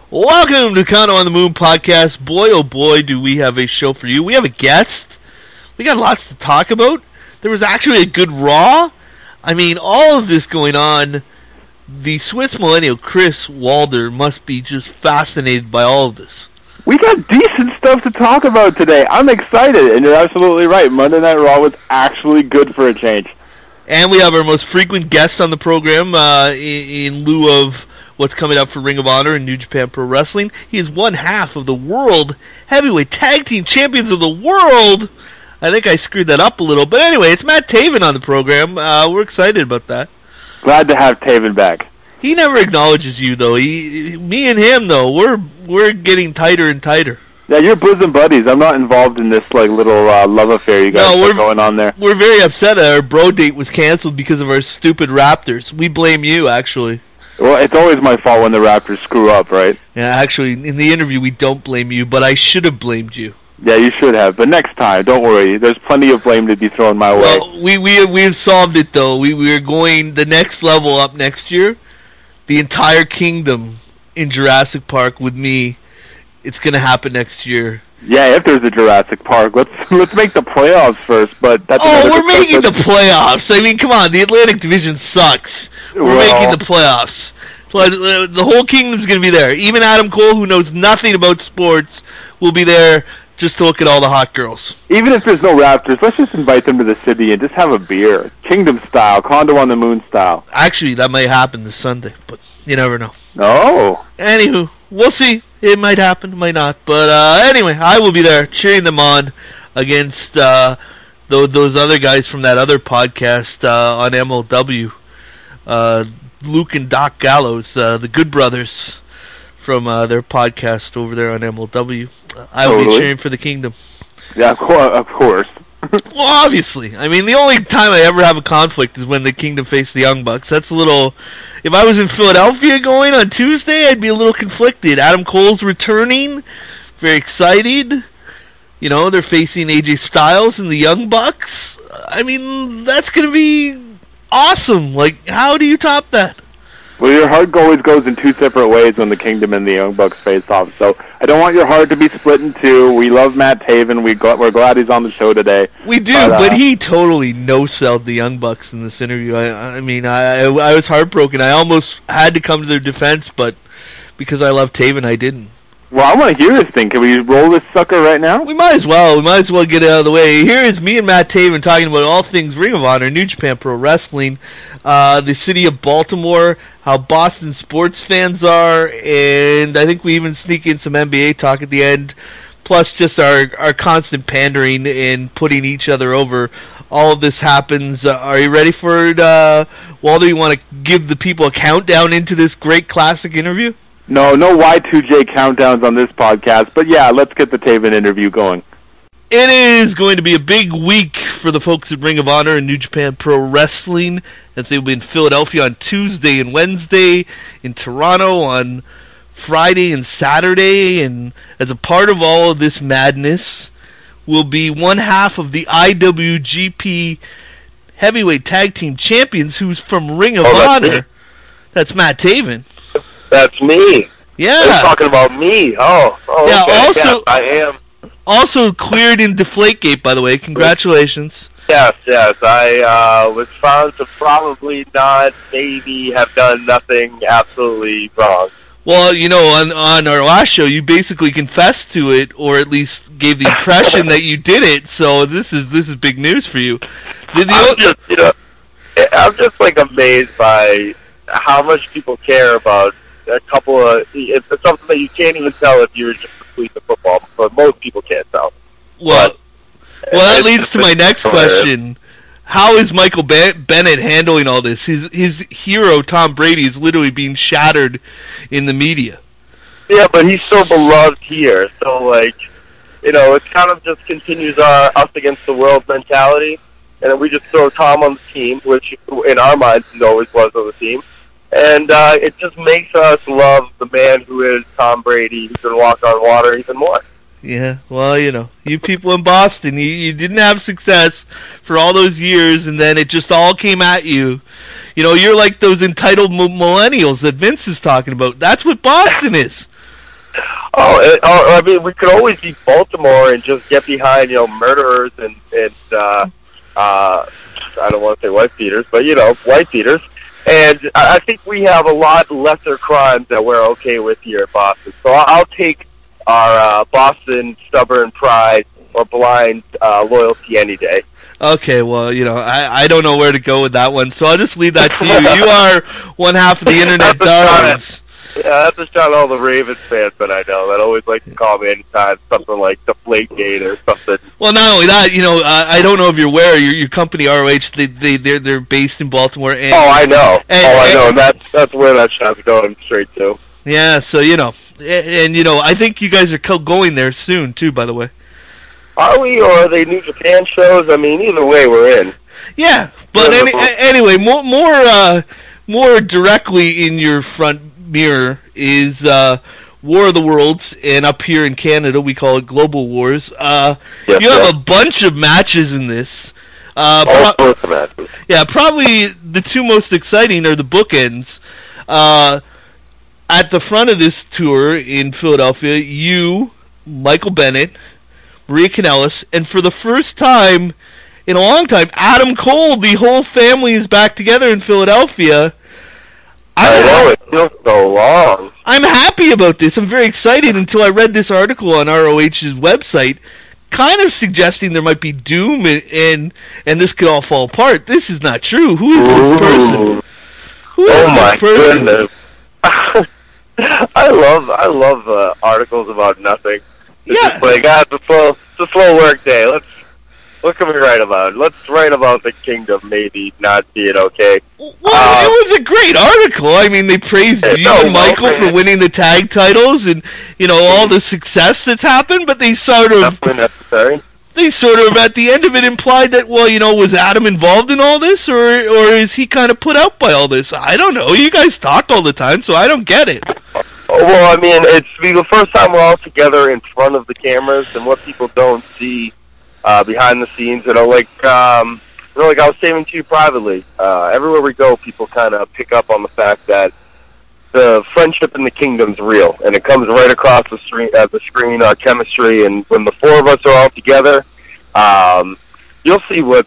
Welcome to Condo on the Moon podcast. Boy, oh boy, do we have a show for you. We have a guest. We got lots to talk about. There was actually a good Raw. I mean, all of this going on. The Swiss millennial Chris Walder must be just fascinated by all of this. We got decent stuff to talk about today. I'm excited, and you're absolutely right. Monday Night Raw was actually good for a change. And we have our most frequent guest on the program in lieu of what's coming up for Ring of Honor and New Japan Pro Wrestling. He is one half of the World Heavyweight Tag Team Champions of the World. I think I screwed that up a little. But anyway, it's Matt Taven on the program. We're excited about that. Glad to have Taven back. He never acknowledges you, though. Me and him, though, we're getting tighter and tighter. Yeah, you're bosom buddies. I'm not involved in this little love affair you guys have going on there. We're very upset that our bro date was canceled because of our stupid Raptors. We blame you, actually. Well, it's always my fault when the Raptors screw up, right? Yeah, actually, in the interview, we don't blame you, but I should have blamed you. Yeah, you should have, but next time, don't worry. There's plenty of blame to be thrown my way. Well, we have solved it, though. We are going the next level up next year. The entire kingdom in Jurassic Park with me. It's going to happen next year. Yeah, if there's a Jurassic Park, let's make the playoffs first. But that's we're making the playoffs. I mean, come on, the Atlantic Division sucks. We're making the playoffs. The whole kingdom's going to be there. Even Adam Cole, who knows nothing about sports, will be there just to look at all the hot girls. Even if there's no Raptors, let's just invite them to the city and just have a beer. Kingdom style, Condo on the Moon style. Actually, that might happen this Sunday, but you never know. Oh. Anywho, we'll see. It might happen, it might not. But anyway, I will be there cheering them on against those other guys from that other podcast on MLW. Luke and Doc Gallows, the Good Brothers from their podcast over there on MLW. I will be cheering for the Kingdom. Yeah, of course. Well, obviously. I mean, the only time I ever have a conflict is when the Kingdom face the Young Bucks. That's a little... If I was in Philadelphia going on Tuesday, I'd be a little conflicted. Adam Cole's returning. Very excited. You know, they're facing AJ Styles and the Young Bucks. I mean, that's going to be awesome. Like, how do you top that? Well, your heart always goes in two separate ways when the Kingdom and the Young Bucks face off. So I don't want your heart to be split in two. We love Matt Taven. We're glad he's on the show today. We do, but he totally no-selled the Young Bucks in this interview. I mean, I was heartbroken. I almost had to come to their defense, but because I love Taven, I didn't. Well, I want to hear this thing. Can we roll this sucker right now? We might as well. We might as well get it out of the way. Here is me and Matt Taven talking about all things Ring of Honor, New Japan Pro Wrestling, the city of Baltimore, how Boston sports fans are, and I think we even sneak in some NBA talk at the end, plus just our constant pandering and putting each other over. All of this happens. Are you ready for it, Walter? You want to give the people a countdown into this great classic interview? No Y2J countdowns on this podcast, but yeah, let's get the Taven interview going. It is going to be a big week for the folks at Ring of Honor and New Japan Pro Wrestling, as they will be in Philadelphia on Tuesday and Wednesday, in Toronto on Friday and Saturday, and as a part of all of this madness will be one half of the IWGP Heavyweight Tag Team Champions, who's from Ring of Honor. That's Matt Taven. That's me. Yeah. They're talking about me. Oh yeah, okay. also, yes, I am. Also cleared in Deflategate, by the way. Congratulations. Yes. I was found to probably not, maybe have done nothing absolutely wrong. Well, you know, on our last show, you basically confessed to it, or at least gave the impression that you did it. So this is big news for you. I'm just like amazed by how much people care about a couple of. It's something that you can't even tell if you're just asleep at football, but most people can't tell. Well, that leads to my next question. How is Michael Bennett handling all this? His hero, Tom Brady, is literally being shattered in the media. Yeah, but he's so beloved here. So, it kind of just continues our us against the world mentality. And then we just throw Tom on the team, which in our minds he always was on the team. And it just makes us love the man who is Tom Brady, who can walk on water even more. Yeah, well, you people in Boston, you didn't have success for all those years, and then it just all came at you. You're like those entitled millennials that Vince is talking about. That's what Boston is. I mean, we could always beat Baltimore and just get behind, murderers and I don't want to say wife beaters, but wife beaters. And I think we have a lot lesser crimes that we're okay with here at Boston. So I'll take our Boston stubborn pride or blind loyalty any day. Okay, well, I don't know where to go with that one, so I'll just leave that to you. You are one half of the internet darlings. Yeah, that's a shot at all the Ravens fans that I know that always like to call me anytime something like Deflategate or something. Well, not only that, I don't know if you're aware, your company ROH, they're based in Baltimore. And, I know. I know. That's where that shot's going straight to. Yeah, so I think you guys are going there soon too. By the way, are we, or are they New Japan shows? I mean, either way, we're in. Yeah, but anyway, more directly in your front mirror is War of the Worlds, and up here in Canada we call it Global Wars. You have a bunch of matches in this. All sorts of matches. Yeah, probably the two most exciting are the bookends. At the front of this tour in Philadelphia, you, Michael Bennett, Maria Kanellis, and for the first time in a long time, Adam Cole. The whole family is back together in Philadelphia. I know, it feels so long. I'm happy about this. I'm very excited until I read this article on ROH's website, kind of suggesting there might be doom and this could all fall apart. This is not true. Who is this person? Who is this person? Goodness. I love articles about nothing. It's just like, it's a slow work day. What can we write about? Let's write about the Kingdom maybe not being okay. Well, it was a great article. I mean, they praised you and Michael for winning the tag titles and, all the success that's happened, but they sort of at the end of it implied that, was Adam involved in all this, or is he kind of put out by all this? I don't know. You guys talk all the time, so I don't get it. Well, I mean, it's the first time we're all together in front of the cameras, and what people don't see behind the scenes, like I was saying to you privately, everywhere we go, people kind of pick up on the fact that the friendship in the Kingdom's real, and it comes right across the screen, our chemistry, and when the four of us are all together, you'll see what's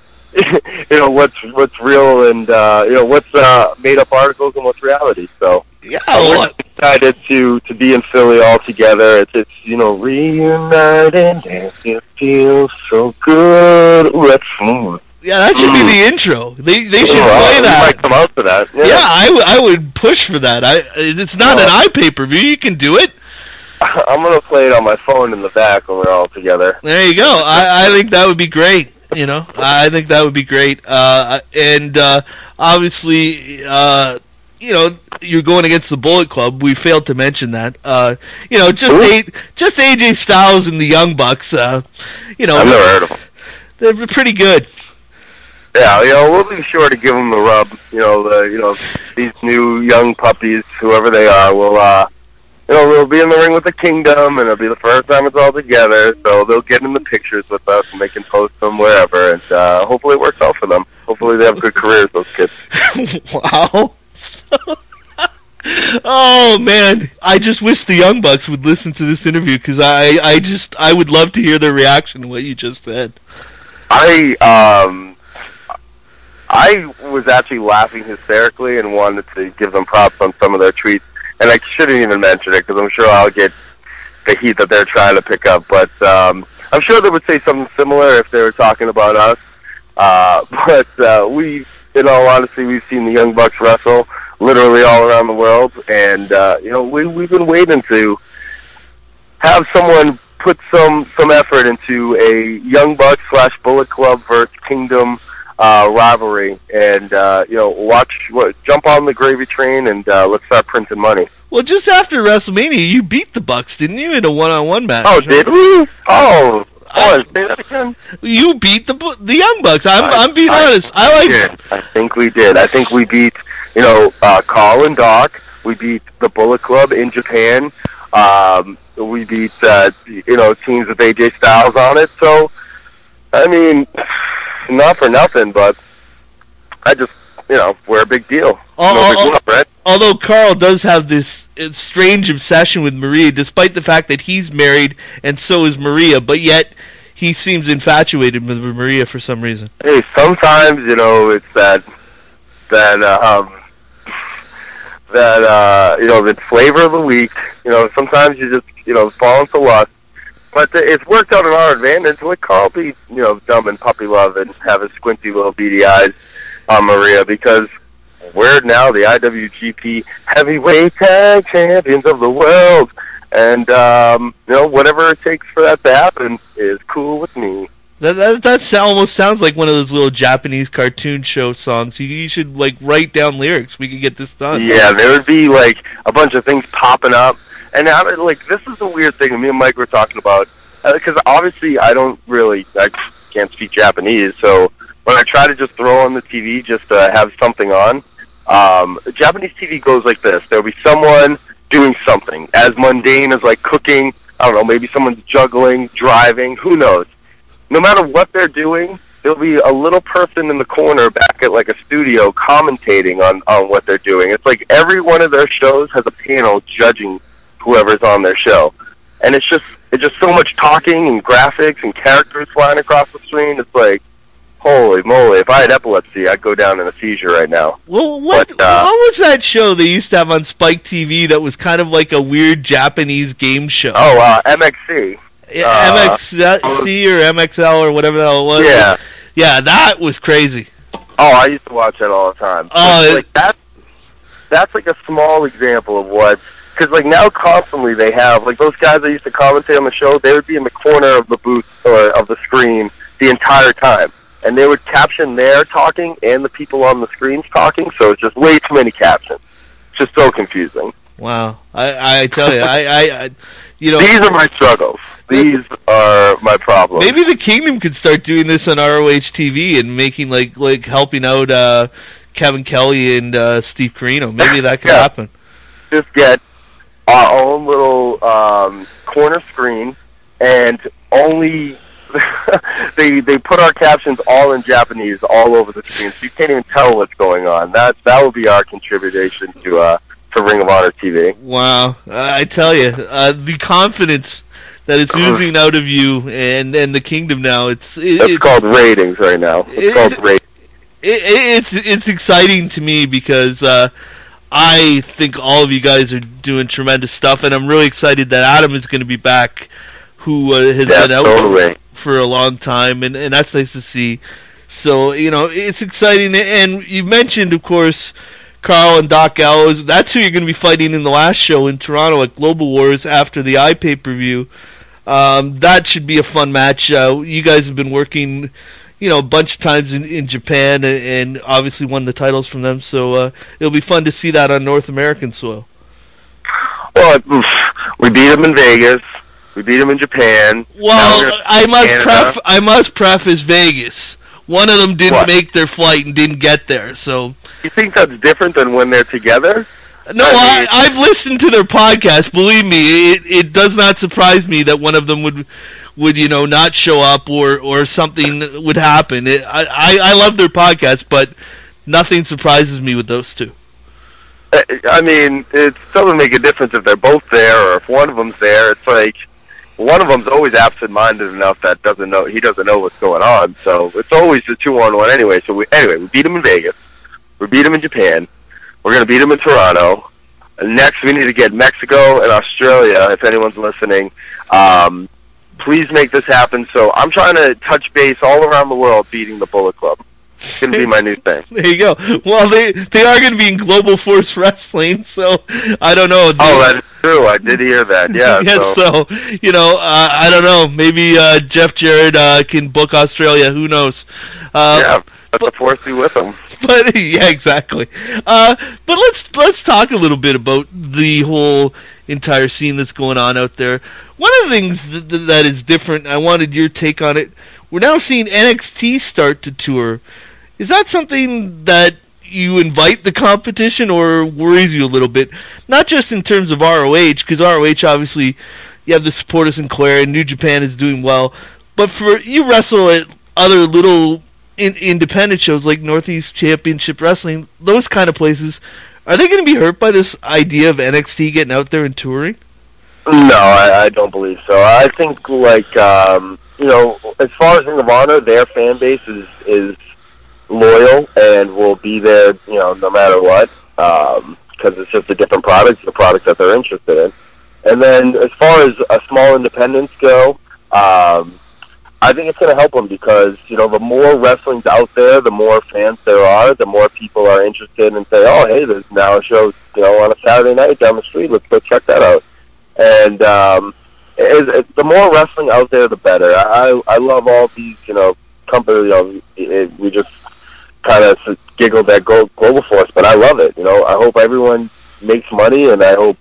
what's real and what's made up articles and what's reality. So yeah, we're excited to be in Philly all together. It's reunited and it feels so good. Yeah, that should be the intro. They should play that. Might come out for that. Yeah, I would push for that. It's not an iPay-per-view. You can do it. I'm gonna play it on my phone in the back when we're all together. There you go. I think that would be great. I think that would be great. And obviously, you're going against the Bullet Club. We failed to mention that. Just AJ Styles and the Young Bucks. I've never heard of them. They're pretty good. Yeah, we'll be sure to give them the rub. These new young puppies, whoever they are, we'll be in the ring with the Kingdom, and it'll be the first time it's all together. So they'll get in the pictures with us, and they can post them wherever, and hopefully it works out for them. Hopefully they have good careers, those kids. Wow. Oh man, I just wish the Young Bucks would listen to this interview because I would love to hear their reaction to what you just said. I was actually laughing hysterically and wanted to give them props on some of their tweets, and I shouldn't even mention it because I'm sure I'll get the heat that they're trying to pick up. But I'm sure they would say something similar if they were talking about us. But we, in all honesty, we've seen the Young Bucks wrestle literally all around the world, and we've been waiting to have someone put some effort into a Young Bucks / Bullet Club versus Kingdom rivalry, and jump on the gravy train and let's start printing money. Well, just after WrestleMania, you beat the Bucks, didn't you, in a one-on-one match? Oh, did we? Oh, say that again. You beat the Young Bucks. I'm being honest. I think we did. I think we beat Carl and Doc. We beat the Bullet Club in Japan. We beat teams with AJ Styles on it. So, I mean, not for nothing, but I just we're a big deal. no big whoop, right? Although Carl does have this strange obsession with Maria, despite the fact that he's married and so is Maria, but yet he seems infatuated with Maria for some reason. Hey, sometimes, it's that the flavor of the week. Sometimes you just, fall into lust. But it's worked out in our advantage. Let Carl be, dumb and puppy love and have his squinty little beady eyes on Maria, because we're now the IWGP Heavyweight Tag Champions of the world. And, whatever it takes for that to happen is cool with me. That almost sounds like one of those little Japanese cartoon show songs. You should, write down lyrics. We could get this done. Yeah, there would be, a bunch of things popping up. And now, this is the weird thing me and Mike were talking about. Because obviously I can't speak Japanese, so when I try to just throw on the TV just to have something on, Japanese TV goes like this. There'll be someone doing something as mundane as cooking. I don't know, maybe someone's juggling, driving, who knows. No matter what they're doing, there'll be a little person in the corner back at a studio commentating on what they're doing. It's like every one of their shows has a panel judging whoever's on their show. And it's just so much talking and graphics and characters flying across the screen. It's like, holy moly, if I had epilepsy, I'd go down in a seizure right now. Well, what was that show they used to have on Spike TV that was kind of like a weird Japanese game show? Oh, MXC. MXC or MXL or whatever the hell it was. Yeah. Yeah, that was crazy. Oh, I used to watch that all the time. Oh, that's a small example of what... Because, now constantly they have... those guys that used to commentate on the show, they would be in the corner of the booth or of the screen the entire time. And they would caption their talking and the people on the screens talking, so it's just way too many captions. It's just so confusing. Wow. I tell you, These are my struggles. These are my problems. Maybe the Kingdom could start doing this on ROH TV and making, helping out Kevin Kelly and Steve Carino. Maybe that could happen. Just get our own little corner screen, and only they put our captions all in Japanese all over the screen, so you can't even tell what's going on. That will be our contribution to Ring of Honor TV. Wow, I tell you, the confidence that it's oozing out of you and the Kingdom now. It's called ratings right now. It's called ratings. It's exciting to me because I think all of you guys are doing tremendous stuff, and I'm really excited that Adam is going to be back, who has been out for a long time, and that's nice to see. So, it's exciting. And you mentioned, of course, Carl and Doc Gallows. That's who you're going to be fighting in the last show in Toronto at Global Wars after the pay-per-view. That should be a fun match. You guys have been working... a bunch of times in Japan, and obviously won the titles from them, so it'll be fun to see that on North American soil. Well, we beat them in Vegas. We beat them in Japan. Well, I must preface Vegas. One of them didn't make their flight and didn't get there, so... You think that's different than when they're together? No, I've listened to their podcast. Believe me, it does not surprise me that one of them would not show up or something would happen. I love their podcast, but nothing surprises me with those two. I mean, it doesn't make a difference if they're both there or if one of them's there. It's like one of them's always absent-minded enough that he doesn't know what's going on. So it's always a 2-on-1 anyway. So we beat him in Vegas. We beat him in Japan. We're going to beat him in Toronto. And next, we need to get Mexico and Australia, if anyone's listening. Please make this happen. So I'm trying to touch base all around the world beating the Bullet Club. It's going to be my new thing. There you go. Well, they are going to be in Global Force Wrestling, so I don't know. That is true. I did hear that, yeah. So I don't know. Maybe Jeff Jarrett can book Australia. Who knows? Let the Force be with them. But yeah, exactly. But let's talk a little bit about the whole entire scene that's going on out there. One of the things that is different, I wanted your take on it. We're now seeing NXT start to tour. Is that something that you invite the competition or worries you a little bit? Not just in terms of ROH, because ROH obviously you have the support of Sinclair and New Japan is doing well. But for you wrestle at other little independent shows like Northeast Championship Wrestling, those kind of places, are they going to be hurt by this idea of NXT getting out there and touring? No, I don't believe so. I think, like, as far as Ring of Honor, their fan base is loyal and will be there, no matter what, because it's just a different product, the product that they're interested in. And then as far as small independents go, I think it's going to help them because, the more wrestling's out there, the more fans there are, the more people are interested and say, oh, hey, there's now a show, on a Saturday night down the street. Let's go check that out. And the more wrestling out there, the better. I love all these, companies. We just kind of giggled at Global Force, but I love it. I hope everyone makes money, and I hope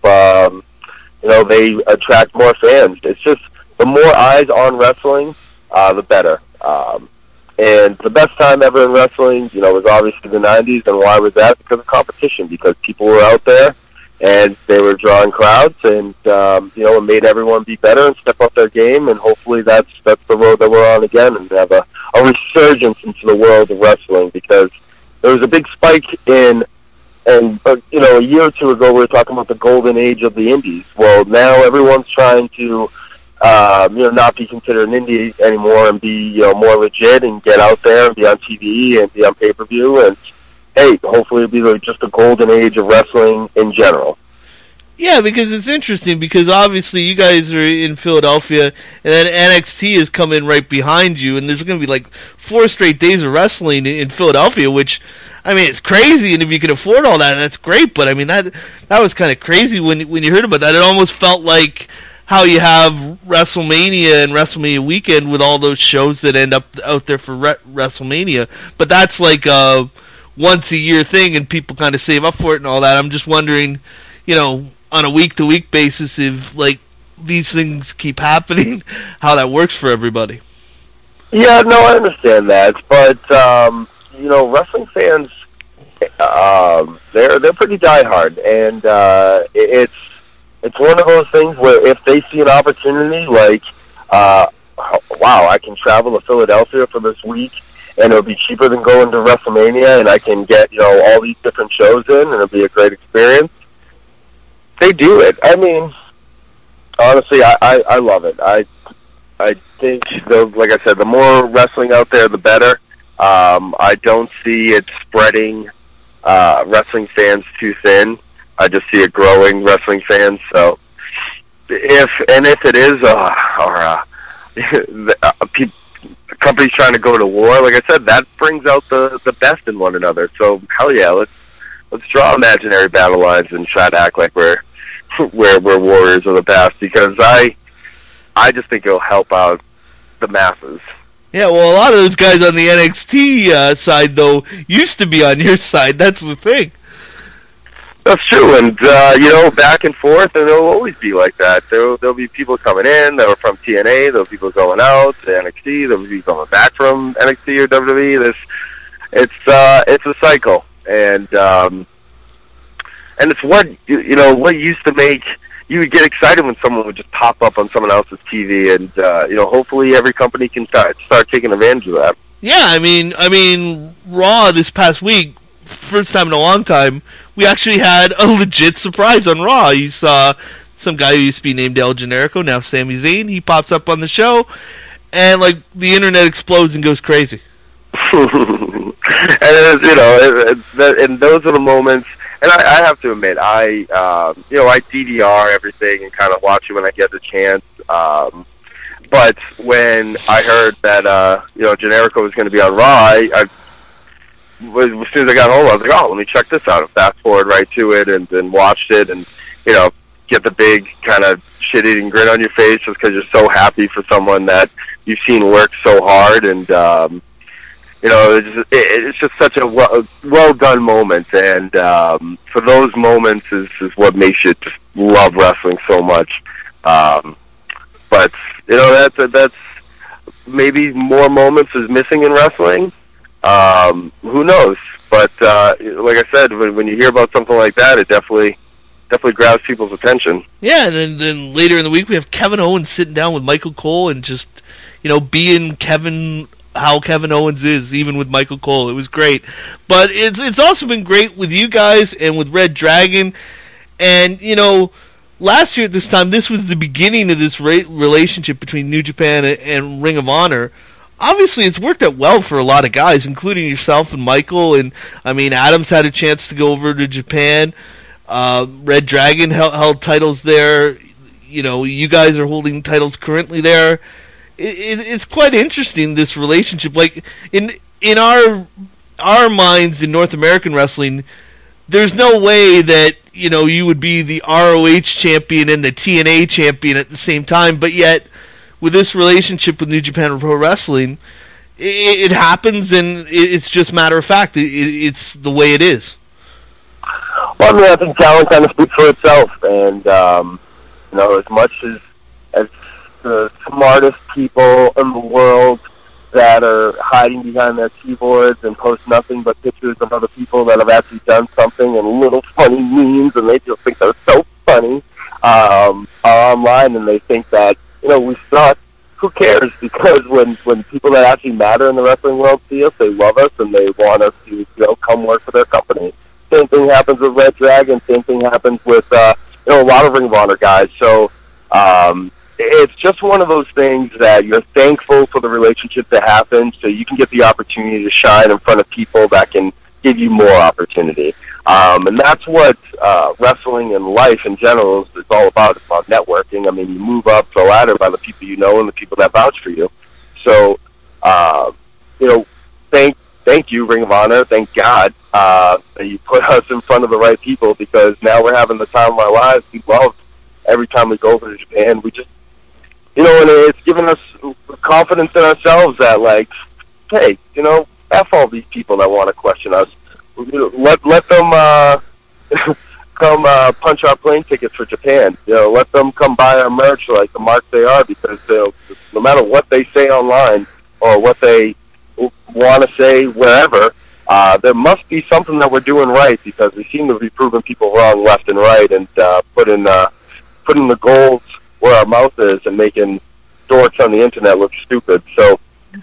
they attract more fans. It's just the more eyes on wrestling, the better. And the best time ever in wrestling, was obviously the 90s. And why was that? Because of competition, because people were out there and they were drawing crowds, and it made everyone be better and step up their game. And hopefully that's the road that we're on again, and have a resurgence into the world of wrestling, because there was a big spike in, and a year or two ago we were talking about the golden age of the indies. Well, now everyone's trying to not be considered an indie anymore and be more legit and get out there and be on TV and be on pay-per-view, and hey, hopefully it'll be just the golden age of wrestling in general. Yeah, because it's interesting, because obviously you guys are in Philadelphia, and then NXT is coming right behind you, and there's going to be like 4 straight days of wrestling in Philadelphia, which, I mean, it's crazy, and if you can afford all that, that's great, but I mean, that was kind of crazy when you heard about that. It almost felt like how you have WrestleMania and WrestleMania weekend with all those shows that end up out there for WrestleMania, but that's like a once-a-year thing, and people kind of save up for it and all that. I'm just wondering, on a week-to-week basis, if, like, these things keep happening, how that works for everybody. Yeah, no, I understand that, but, wrestling fans, they're pretty diehard, and it's one of those things where if they see an opportunity, like, wow, I can travel to Philadelphia for this week, and it'll be cheaper than going to WrestleMania, and I can get, all these different shows in, and it'll be a great experience. They do it. I mean, honestly, I love it. I think, like I said, the more wrestling out there, the better. I don't see it spreading wrestling fans too thin. I just see it growing wrestling fans. So, if it is, companies trying to go to war, like I said, that brings out the best in one another. So, hell yeah, let's draw imaginary battle lines and try to act like we're warriors of the past, because I just think it'll help out the masses. Yeah, well, a lot of those guys on the NXT side, though, used to be on your side. That's the thing. That's true, and back and forth, and it'll always be like that. There'll be people coming in that are from TNA. There'll be people going out to NXT. There'll be coming back from NXT or WWE. It's a cycle, and it's what what used to make you would get excited when someone would just pop up on someone else's TV, and hopefully every company can start taking advantage of that. Yeah, I mean, Raw this past week, first time in a long time, we actually had a legit surprise on Raw. You saw some guy who used to be named El Generico, now Sami Zayn. He pops up on the show, and like the internet explodes and goes crazy. And and those are the moments. And I have to admit, I DVR everything and kind of watch it when I get the chance. But when I heard that Generico was going to be on Raw, as soon as I got home, I was like, oh, let me check this out. And fast forward right to it and watched it, and get the big kind of shit-eating grin on your face just because you're so happy for someone that you've seen work so hard, and it's just such a well done moment, and for those moments is what makes you just love wrestling so much. But that's maybe more moments is missing in wrestling. Who knows? But like I said, when you hear about something like that, it definitely grabs people's attention. Yeah, and then later in the week we have Kevin Owens sitting down with Michael Cole and just being Kevin how Kevin Owens is, even with Michael Cole. It was great. But it's also been great with you guys and with Red Dragon. And, last year at this time, this was the beginning of this relationship between New Japan and Ring of Honor. Obviously, it's worked out well for a lot of guys, including yourself and Michael. And, Adam's had a chance to go over to Japan. Red Dragon held titles there. You guys are holding titles currently there. It's quite interesting, this relationship. Like, in our minds in North American wrestling, there's no way that, you would be the ROH champion and the TNA champion at the same time, but yet, with this relationship with New Japan Pro Wrestling, it happens, and it's just matter of fact. It's the way it is. Well, I think talent kind of speaks for itself, and as much as the smartest people in the world that are hiding behind their keyboards and post nothing but pictures of other people that have actually done something and little funny memes, and they just think they're so funny, are online, and they think that, we suck. Who cares? Because when people that actually matter in the wrestling world see us, they love us, and they want us to, come work for their company. Same thing happens with Red Dragon. Same thing happens with, a lot of Ring of Honor guys. So, it's just one of those things that you're thankful for the relationship that happened, so you can get the opportunity to shine in front of people that can give you more opportunity. And that's what wrestling and life in general is all about. It's about networking. You move up the ladder by the people you know and the people that vouch for you. So, thank you, Ring of Honor. Thank God that you put us in front of the right people, because now we're having the time of our lives. We love every time we go over to Japan. We just, and it's given us confidence in ourselves that, like, hey, F all these people that want to question us. Let them come punch our plane tickets for Japan. Let them come buy our merch like the marks they are, because no matter what they say online or what they want to say wherever, there must be something that we're doing right, because we seem to be proving people wrong left and right, and putting the gold where our mouth is and making dorks on the internet look stupid. So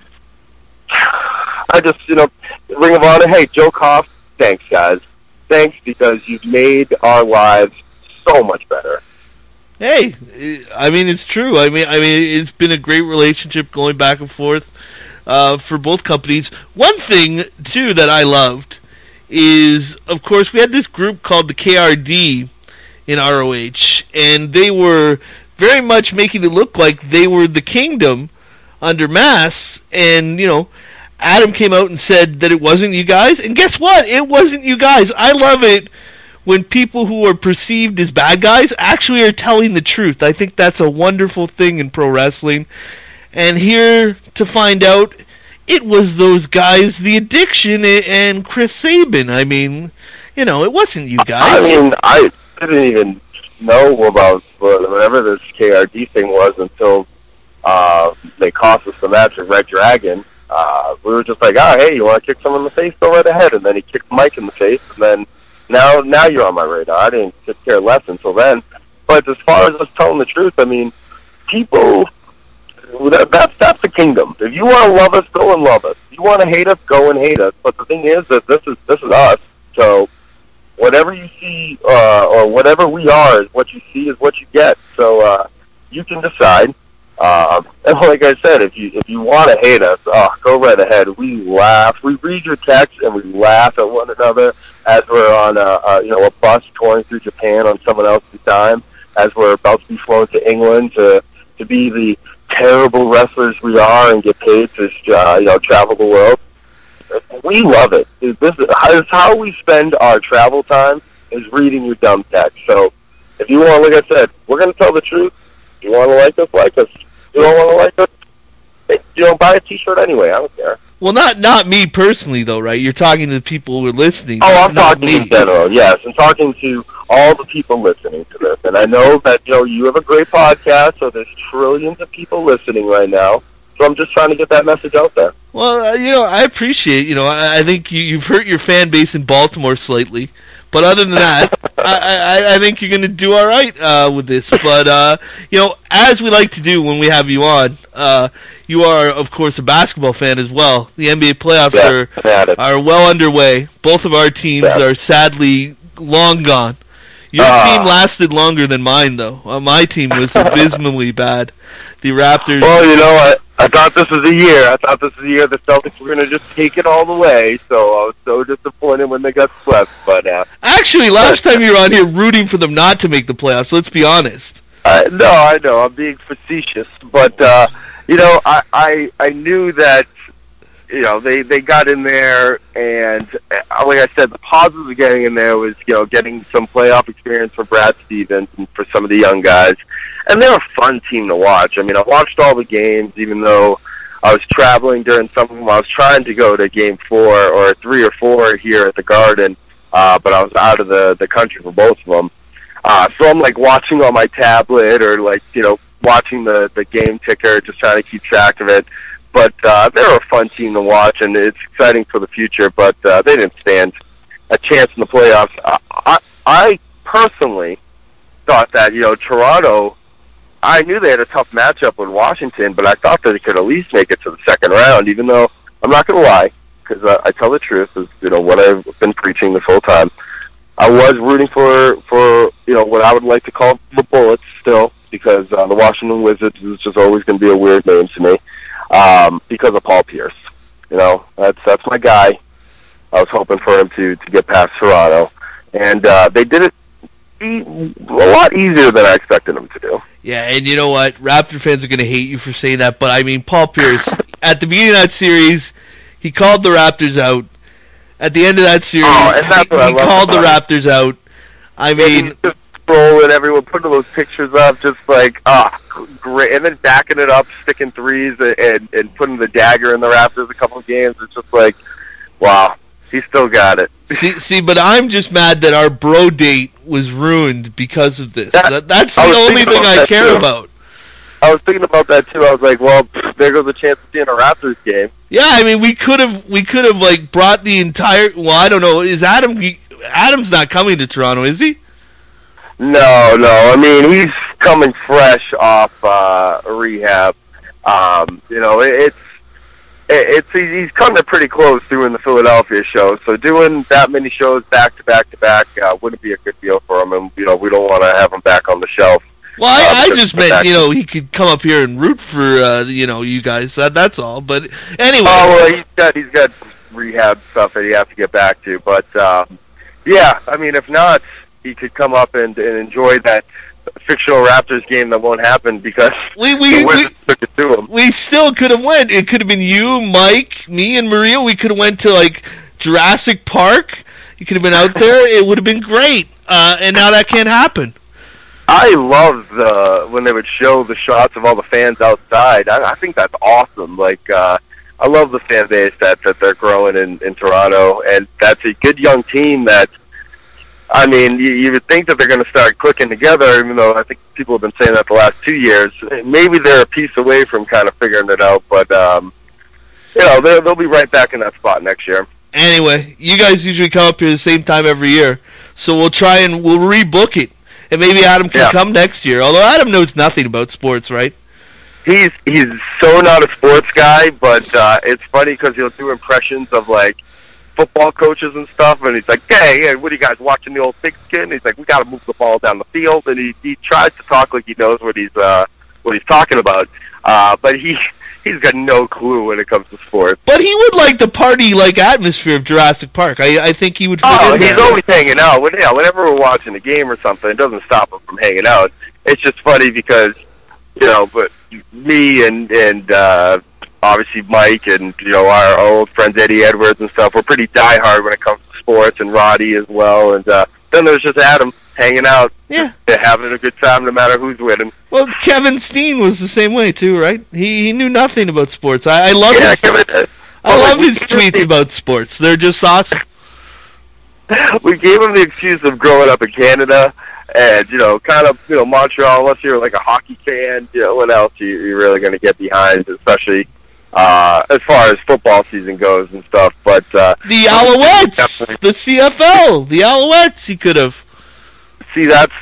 I just, Ring of Honor, hey, Joe Koff, thanks, guys. Thanks, because you've made our lives so much better. Hey, it's true. It's been a great relationship going back and forth for both companies. One thing, too, that I loved is, of course, we had this group called the KRD in ROH, and they were very much making it look like they were the Kingdom under Mass, and, Adam came out and said that it wasn't you guys, and guess what? It wasn't you guys. I love it when people who are perceived as bad guys actually are telling the truth. I think that's a wonderful thing in pro wrestling, and here to find out, it was those guys, The Addiction and Chris Sabin. It wasn't you guys. I didn't even know about whatever this KRD thing was until they cost us the match with Red Dragon. We were just like, hey, you want to kick someone in the face? Go right ahead. And then he kicked Mike in the face, and then now you're on my radar. I didn't care less until then. But as far as us telling the truth, people, that's the Kingdom. If you want to love us, go and love us. If you want to hate us, go and hate us. But the thing is that this is us. So whatever you see or whatever we are is what you see is what you get. So you can decide. And like I said, if you want to hate us, go right ahead. We laugh. We read your text and we laugh at one another as we're on a bus touring through Japan on someone else's dime, as we're about to be flown to England to be the terrible wrestlers we are and get paid to travel the world. We love it. This is how we spend our travel time, is reading your dumb text. So if you want, like I said, we're going to tell the truth. If you want to like us, like us. If you don't want to like us, buy a T-shirt anyway. I don't care. Well, not me personally, though, right? You're talking to the people who are listening. Oh, I'm talking in general, yes. I'm talking to all the people listening to this. And I know that, you have a great podcast, so there's trillions of people listening right now. So I'm just trying to get that message out there. Well, I appreciate, I think you've hurt your fan base in Baltimore slightly But other than that, I think you're going to do all right with this. But, as we like to do when we have you on, you are, of course, a basketball fan as well. The NBA playoffs are well underway. Both of our teams are sadly long gone. Your team lasted longer than mine, though. My team was abysmally bad. The Raptors... Well, I thought this was the year. I thought this was the year the Celtics were going to just take it all the way, so I was so disappointed when they got swept. But actually, last time you were on here rooting for them not to make the playoffs, let's be honest. No, I know. I'm being facetious. But, I knew that, they got in there, and like I said, the positives of getting in there was, getting some playoff experience for Brad Stevens and for some of the young guys. And they're a fun team to watch. I mean, I watched all the games, even though I was traveling during some of them. I was trying to go to Game 4 or 3 or 4 here at the Garden, but I was out of the country for both of them. So I'm, watching on my tablet or, watching the game ticker, just trying to keep track of it. But they're a fun team to watch, and it's exciting for the future, but they didn't stand a chance in the playoffs. I personally thought that, Toronto... I knew they had a tough matchup with Washington, but I thought that they could at least make it to the second round, even though I'm not going to lie, because I tell the truth, is what I've been preaching this whole time. I was rooting for what I would like to call the Bullets still, because the Washington Wizards is just always going to be a weird name to me, because of Paul Pierce. That's my guy. I was hoping for him to get past Toronto, and they did it a lot easier than I expected them to do. Yeah, and you know what? Raptor fans are going to hate you for saying that, but I mean, Paul Pierce, at the beginning of that series, he called the Raptors out. At the end of that series, he called the Raptors out. I mean... just scrolling, everyone putting those pictures up, just great. And then backing it up, sticking threes, and putting the dagger in the Raptors a couple of games. It's just wow, he still got it. See, but I'm just mad that our bro date was ruined because of this. That's the only thing I care about. I was thinking about that too. I was like, well, there goes a chance of seeing a Raptors game. Yeah, I mean, we could have brought the entire. Well, I don't know. Is Adam's not coming to Toronto? Is he? No. I mean, he's coming fresh off rehab. He's coming pretty close doing the Philadelphia show. So doing that many shows back to back to back wouldn't be a good deal for him. And we don't want to have him back on the shelf. Well, I just meant he could come up here and root for you guys. That's all. But anyway. Oh well, he's got rehab stuff that he has to get back to. But yeah, I mean, if not, he could come up and enjoy that fictional Raptors game that won't happen because the Wizards took it to him. We still could have went. It could have been you, Mike, me, and Maria. We could have went to Jurassic Park. You could have been out there. It would have been great. And now that can't happen. I love when they would show the shots of all the fans outside. I think that's awesome. I love the fan base that they're growing in Toronto, and that's a good young team that. I mean, you would think that they're going to start clicking together, even though I think people have been saying that the last 2 years. Maybe they're a piece away from kind of figuring it out, but, they'll be right back in that spot next year. Anyway, you guys usually come up here the same time every year, so we'll rebook it, and maybe Adam can come next year, although Adam knows nothing about sports, right? He's so not a sports guy, but it's funny because he'll do impressions of, football coaches and stuff, and he's like, hey, what are you guys watching the old pigskin? He's like, we got to move the ball down the field, and he tries to talk like he knows what he's talking about, but he's got no clue when it comes to sports. But he would like the party atmosphere of Jurassic Park. I think he would. He's always hanging out. Whenever we're watching a game or something, it doesn't stop him from hanging out. It's just funny because but me and obviously Mike and our old friends Eddie Edwards and stuff, we're pretty diehard when it comes to sports, and Roddy as well. And then there's just Adam hanging out, having a good time no matter who's winning. Well, Kevin Steen was the same way too, right? He knew nothing about sports. I love his tweets about sports. They're just awesome. We gave him the excuse of growing up in Canada. And, Montreal, unless you're a hockey fan, what else are you really going to get behind, especially, as far as football season goes and stuff. But the Alouettes, the CFL, the Alouettes, he could have. See, that's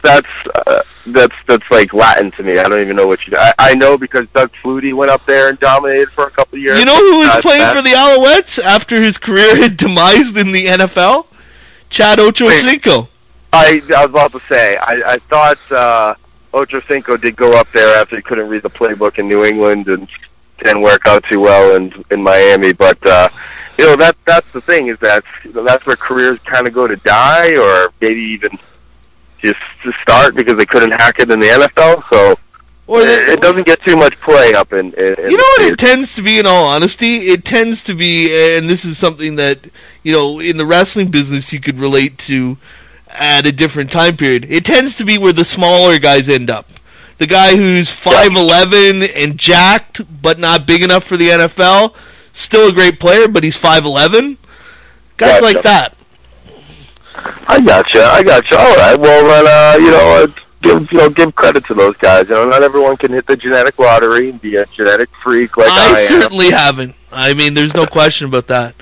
like Latin to me. I don't even know what I know because Doug Flutie went up there and dominated for a couple of years. You know who was playing for the Alouettes after his career had demised in the NFL? Chad Ochocinco. I was about to say, I thought Ochocinco did go up there after he couldn't read the playbook in New England and didn't work out too well in Miami. But that's the thing, is that's where careers kind of go to die, or maybe even just to start because they couldn't hack it in the NFL. So it doesn't get too much play up in you know what it tends to be, in all honesty? It tends to be, and this is something that, in the wrestling business you could relate to at a different time period. It tends to be where the smaller guys end up. The guy who's 5'11" and jacked, but not big enough for the NFL, still a great player, but he's 5'11". Guys like that. I gotcha. All right. Well, then, give credit to those guys. Not everyone can hit the genetic lottery and be a genetic freak like I am. I certainly haven't. I mean, there's no question about that.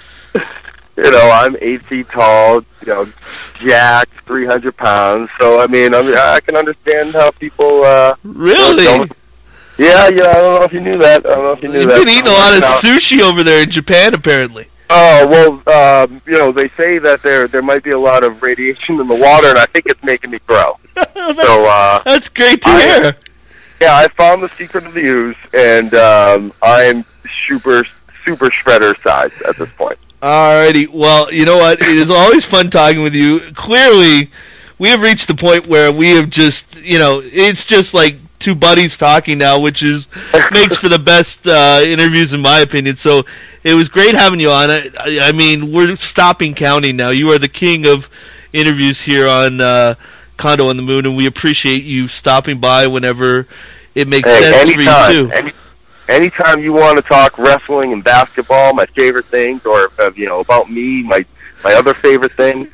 I'm 8 feet tall, jacked, 300 pounds. So, I can understand how people... Really? Yeah, I don't know if you knew that. You've been eating a lot of sushi over there in Japan, apparently. Oh, well, they say that there might be a lot of radiation in the water, and I think it's making me grow. That's great to hear. Yeah, I found the secret of the ooze, and I'm super shredder size at this point. Alrighty, well, you know what? It is always fun talking with you. Clearly, we have reached the point where we have just, it's just like two buddies talking now, which makes for the best interviews in my opinion. So it was great having you on. I mean, we're stopping counting now. You are the king of interviews here on Condo on the Moon, and we appreciate you stopping by whenever it makes sense for you too. Anytime you want to talk wrestling and basketball, my favorite things, or about me, my other favorite thing,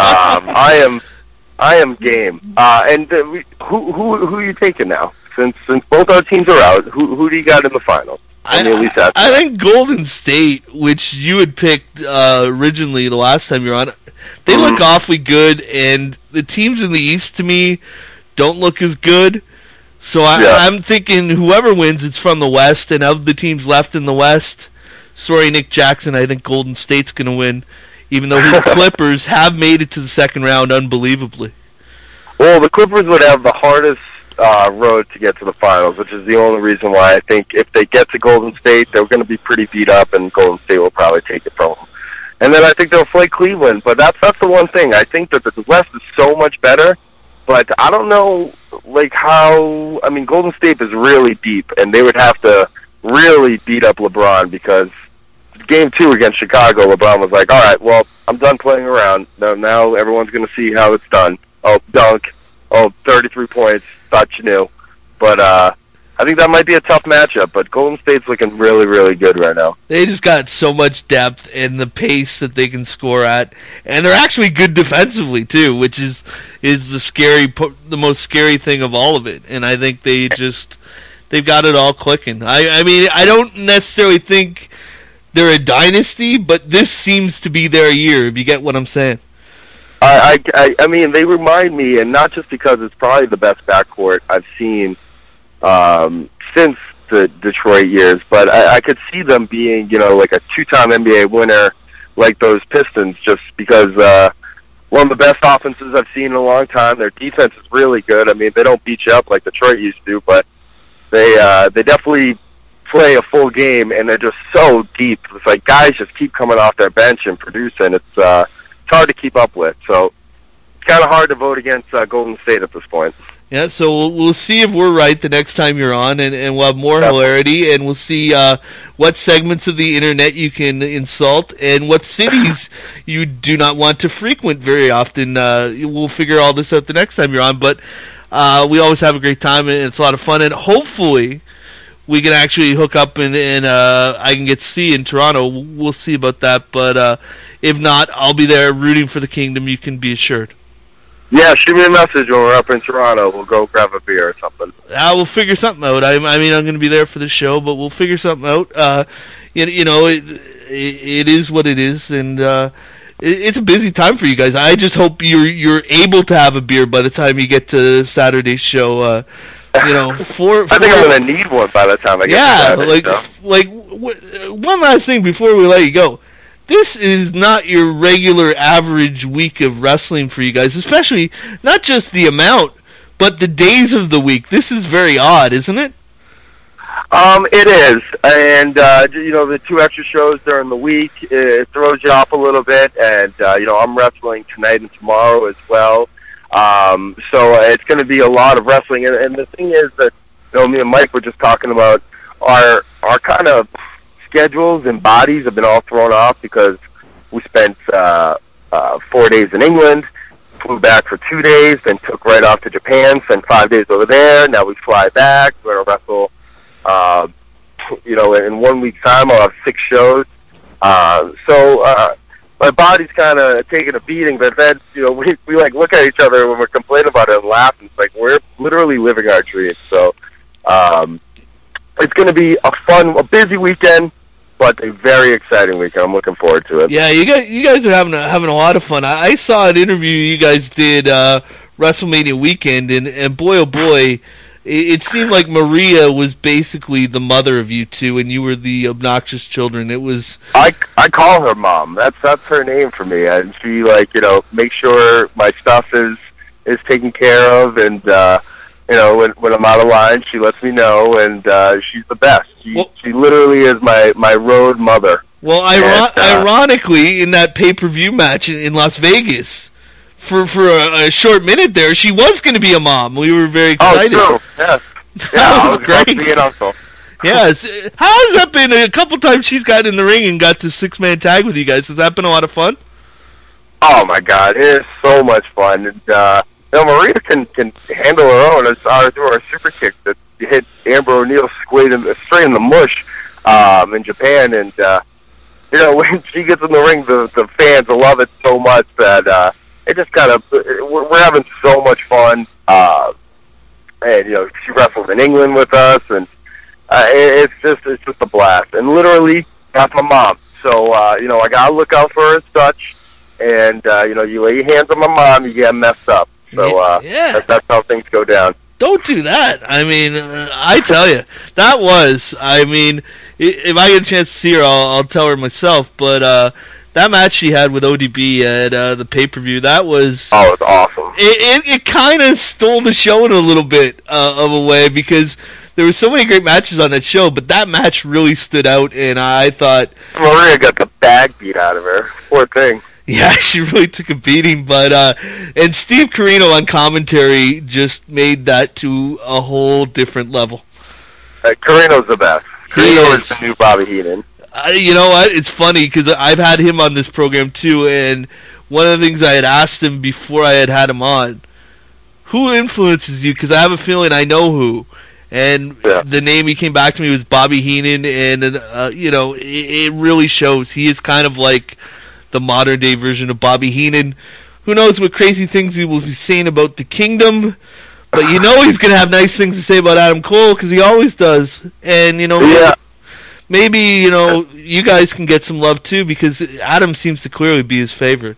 I am game. And who are you taking now? Since both our teams are out, who do you got in the finals? I think Golden State, which you had picked originally the last time you were on, they look awfully good, and the teams in the East to me don't look as good. So I'm thinking whoever wins, it's from the West, and of the teams left in the West, sorry, Nick Jackson, I think Golden State's going to win, even though his Clippers have made it to the second round unbelievably. Well, the Clippers would have the hardest road to get to the finals, which is the only reason why I think if they get to Golden State, they're going to be pretty beat up, and Golden State will probably take it from them. And then I think they'll play Cleveland, but that's the one thing. I think that the West is so much better, but I don't know how. I mean, Golden State is really deep, and they would have to really beat up LeBron, because Game 2 against Chicago, LeBron was like, all right, well, I'm done playing around. Now everyone's going to see how it's done. Oh, dunk. Oh, 33 points. Thought you knew. But I think that might be a tough matchup, but Golden State's looking really, really good right now. They just got so much depth and the pace that they can score at, and they're actually good defensively too, which is the most scary thing of all of it. And I think they've got it all clicking. I mean, I don't necessarily think they're a dynasty, but this seems to be their year, if you get what I'm saying. I mean, they remind me, and not just because it's probably the best backcourt I've seen since the Detroit years, but I could see them being, like a two-time NBA winner, like those Pistons, just because one of the best offenses I've seen in a long time. Their defense is really good. I mean, they don't beat you up like Detroit used to, but they definitely play a full game, and they're just so deep. It's like guys just keep coming off their bench and producing. It's hard to keep up with, so it's kind of hard to vote against Golden State at this point. Yeah, so we'll see if we're right the next time you're on, and we'll have more hilarity, and we'll see what segments of the internet you can insult, and what cities you do not want to frequent very often. We'll figure all this out the next time you're on, but we always have a great time, and it's a lot of fun, and hopefully we can actually hook up, and I can get to see you in Toronto. We'll see about that, but if not, I'll be there rooting for the Kingdom, you can be assured. Yeah, shoot me a message when we're up in Toronto. We'll go grab a beer or something. We'll figure something out. I mean, I'm going to be there for the show, but we'll figure something out. It is what it is, and it's a busy time for you guys. I just hope you're able to have a beer by the time you get to Saturday's show. I think I'm going to need one by the time I get to Saturday. One last thing before we let you go. This is not your regular average week of wrestling for you guys, especially not just the amount, but the days of the week. This is very odd, isn't it? It is, and the 2 extra shows during the week, it throws you off a little bit, and I'm wrestling tonight and tomorrow as well, so it's going to be a lot of wrestling, and the thing is that me and Mike were just talking about our kind of schedules and bodies have been all thrown off because we spent 4 days in England, flew back for 2 days, then took right off to Japan, spent 5 days over there. Now we fly back. We're going to wrestle. In 1 week's time, I'll have 6 shows. So my body's kind of taking a beating. But then, we look at each other when we're complaining about it and laugh. And it's like we're literally living our dreams. So it's going to be a busy weekend, but a very exciting weekend. I'm looking forward to it. Yeah, you guys are having a lot of fun. I saw an interview you guys did WrestleMania weekend, and boy, oh boy, it seemed like Maria was basically the mother of you two, and you were the obnoxious children. It was. I call her mom. That's her name for me, and she makes sure my stuff is taken care of, and when I'm out of line, she lets me know, and she's the best. She literally is my road mother. Well, ironically, in that pay-per-view match in Las Vegas, for a short minute there, she was going to be a mom. We were very excited. Oh, true. Yes. Yeah, I was great. To be an uncle. Yes. How has that been? A couple times she's got in the ring and got to 6-man tag with you guys. Has that been a lot of fun? Oh my God, it is so much fun. And Maria can handle her own. Through our super kick that hit Amber O'Neal straight in the mush in Japan. And when she gets in the ring, the fans love it so much that it just kind of we're having so much fun. And she wrestled in England with us, and it's just a blast. And literally, that's my mom. So I gotta look out for her as such. And you lay your hands on my mom, you get messed up. So that's how things go down. Don't do that. I mean, I tell you, that was. I mean, if I get a chance to see her, I'll tell her myself. But that match she had with ODB at the pay-per-view, that was... Oh, it's awesome. It kind of stole the show in a little bit of a way, because there were so many great matches on that show, but that match really stood out, and I thought... Maria got the bag beat out of her. Poor thing. Yeah, she really took a beating, but and Steve Corino on commentary just made that to a whole different level. Corino's the best. Corino is the new Bobby Heenan. You know what? It's funny because I've had him on this program too, and one of the things I had asked him before I had him on, who influences you? Because I have a feeling I know who. And the name he came back to me was Bobby Heenan, and it really shows. He is kind of like the modern day version of Bobby Heenan. Who knows what crazy things he will be saying about the Kingdom, but he's going to have nice things to say about Adam Cole, because he always does. And maybe you guys can get some love too, because Adam seems to clearly be his favorite.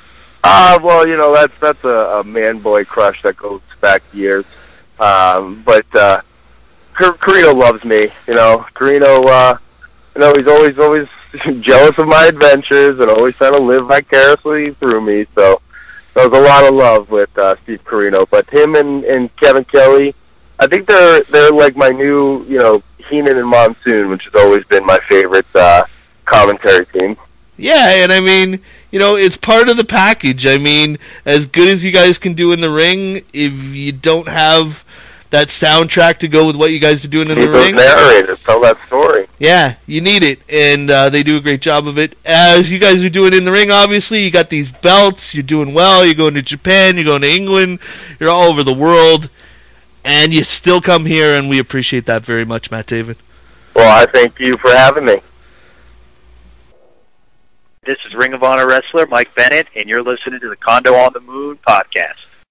That's a man boy crush that goes back years. But Corino loves me. Corino. He's always jealous of my adventures and always trying to live vicariously through me. So there was a lot of love with Steve Corino. But him and Kevin Kelly, I think they're like my new, Heenan and Monsoon, which has always been my favorite commentary team. Yeah, and I mean, it's part of the package. I mean, as good as you guys can do in the ring, if you don't have that soundtrack to go with what you guys are doing in the ring. Narrators tell that story. Yeah, you need it, and they do a great job of it. As you guys are doing in the ring, obviously, you got these belts, you're doing well, you're going to Japan, you're going to England, you're all over the world, and you still come here, and we appreciate that very much, Matt Taven. Well, I thank you for having me. This is Ring of Honor wrestler Mike Bennett, and you're listening to the Condo on the Moon podcast.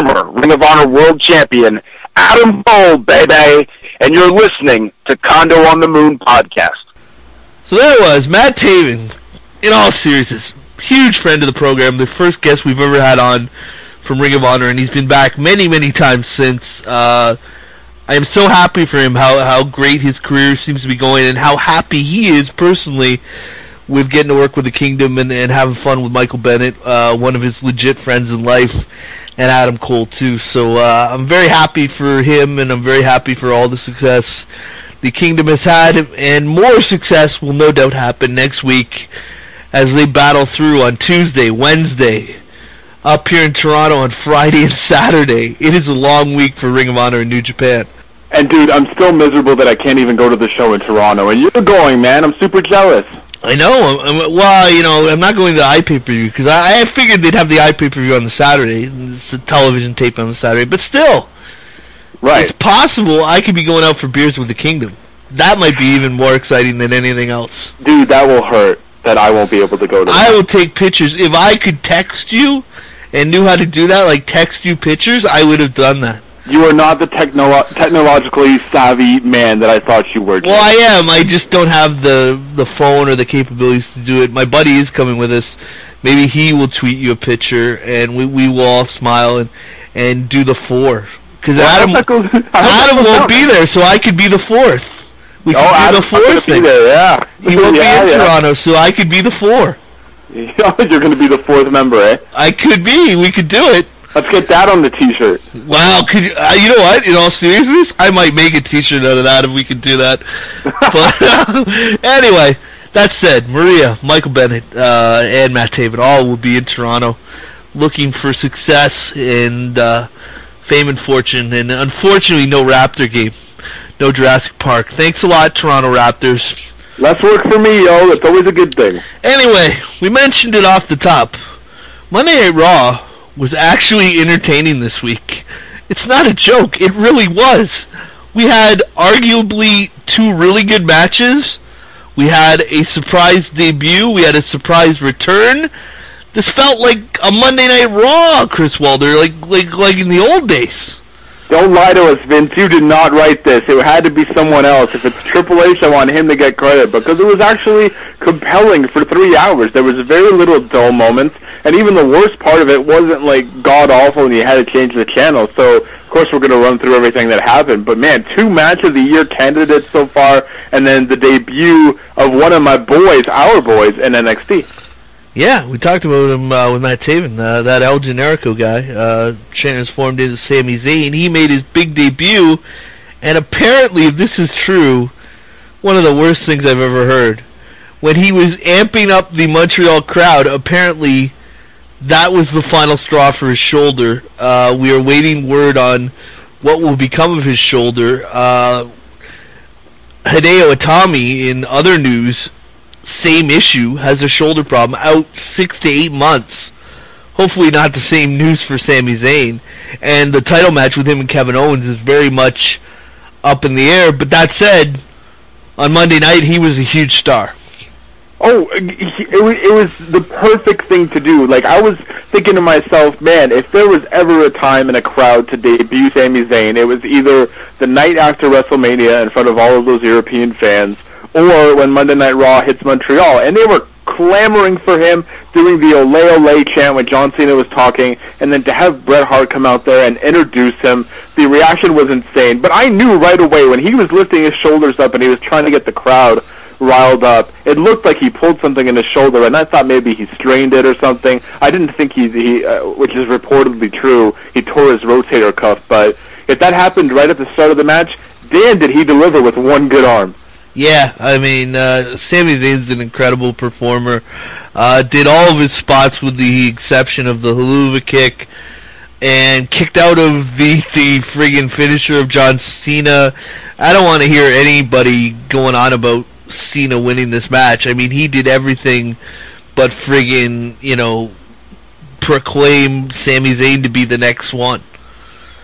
former Ring of Honor World Champion, Adam Cole, baby, and you're listening to Condo on the Moon podcast. So there it was, Matt Taven, in all seriousness, huge friend of the program, the first guest we've ever had on from Ring of Honor, and he's been back many, many times since. I am so happy for him, how great his career seems to be going, and how happy he is personally with getting to work with the Kingdom and having fun with Michael Bennett, one of his legit friends in life, and Adam Cole too. So I'm very happy for him, and I'm very happy for all the success the Kingdom has had, and more success will no doubt happen next week as they battle through on Tuesday, Wednesday, up here in Toronto on Friday and Saturday. It is a long week for Ring of Honor in New Japan. And dude, I'm still miserable that I can't even go to the show in Toronto, and you're going, man. I'm super jealous. I know. I'm not going to the iPay-per-view because I figured they'd have the iPay-per-view on the Saturday. It's a television tape on the Saturday, but still. Right. It's possible I could be going out for beers with the Kingdom. That might be even more exciting than anything else. Dude, that will hurt that I won't be able to go to I will take pictures. If I could text you and knew how to do that, like text you pictures, I would have done that. You are not the technologically savvy man that I thought you were. Jim. Well, I am. I just don't have the phone or the capabilities to do it. My buddy is coming with us. Maybe he will tweet you a picture, and we will all smile and do the 4. Because Adam won't be there, so I could be the 4th. We could do the 4th thing. Yeah. He won't be in Toronto, so I could be the 4. You're going to be the 4th member, eh? I could be. We could do it. Let's get that on the T-shirt. Wow, could you know what? In all seriousness, I might make a T-shirt out of that if we could do that. But anyway, that said, Maria, Michael Bennett, and Matt Taven all will be in Toronto, looking for success and fame and fortune. And unfortunately, no Raptor game, no Jurassic Park. Thanks a lot, Toronto Raptors. Less work for me, yo. That's always a good thing. Anyway, we mentioned it off the top. Monday Night Raw was actually entertaining this week. It's not a joke. It really was. We had arguably 2 really good matches. We had a surprise debut. We had a surprise return. This felt like a Monday Night Raw, Chris Wilder, like in the old days. Don't lie to us, Vince. You did not write this. It had to be someone else. If it's Triple H, I want him to get credit because it was actually compelling for 3 hours. There was very little dull moments, and even the worst part of it wasn't like god-awful and you had to change the channel. So, of course, we're going to run through everything that happened. But, man, 2 match of the year candidates so far, and then the debut of one of my boys, our boys, in NXT. Yeah, we talked about him with Matt Taven, that El Generico guy, transformed into Sami Zayn. He made his big debut, and apparently, if this is true, one of the worst things I've ever heard. When he was amping up the Montreal crowd, apparently that was the final straw for his shoulder. We are waiting word on what will become of his shoulder. Hideo Itami, in other news, same issue, has a shoulder problem, out 6 to 8 months. Hopefully not the same news for Sami Zayn. And the title match with him and Kevin Owens is very much up in the air. But that said, on Monday night, he was a huge star. Oh, it was the perfect thing to do. Like, I was thinking to myself, man, if there was ever a time in a crowd to debut Sami Zayn, it was either the night after WrestleMania in front of all of those European fans, or when Monday Night Raw hits Montreal. And they were clamoring for him, doing the Ole Ole chant when John Cena was talking, and then to have Bret Hart come out there and introduce him, the reaction was insane. But I knew right away when he was lifting his shoulders up and he was trying to get the crowd riled up, it looked like he pulled something in his shoulder, and I thought maybe he strained it or something. I didn't think he which is reportedly true, he tore his rotator cuff. But if that happened right at the start of the match, damn did he deliver with one good arm. Yeah, I mean, Sami Zayn's an incredible performer. Did all of his spots with the exception of the haluva kick, and kicked out of the friggin' finisher of John Cena. I don't want to hear anybody going on about Cena winning this match. I mean, he did everything but friggin', proclaim Sami Zayn to be the next one.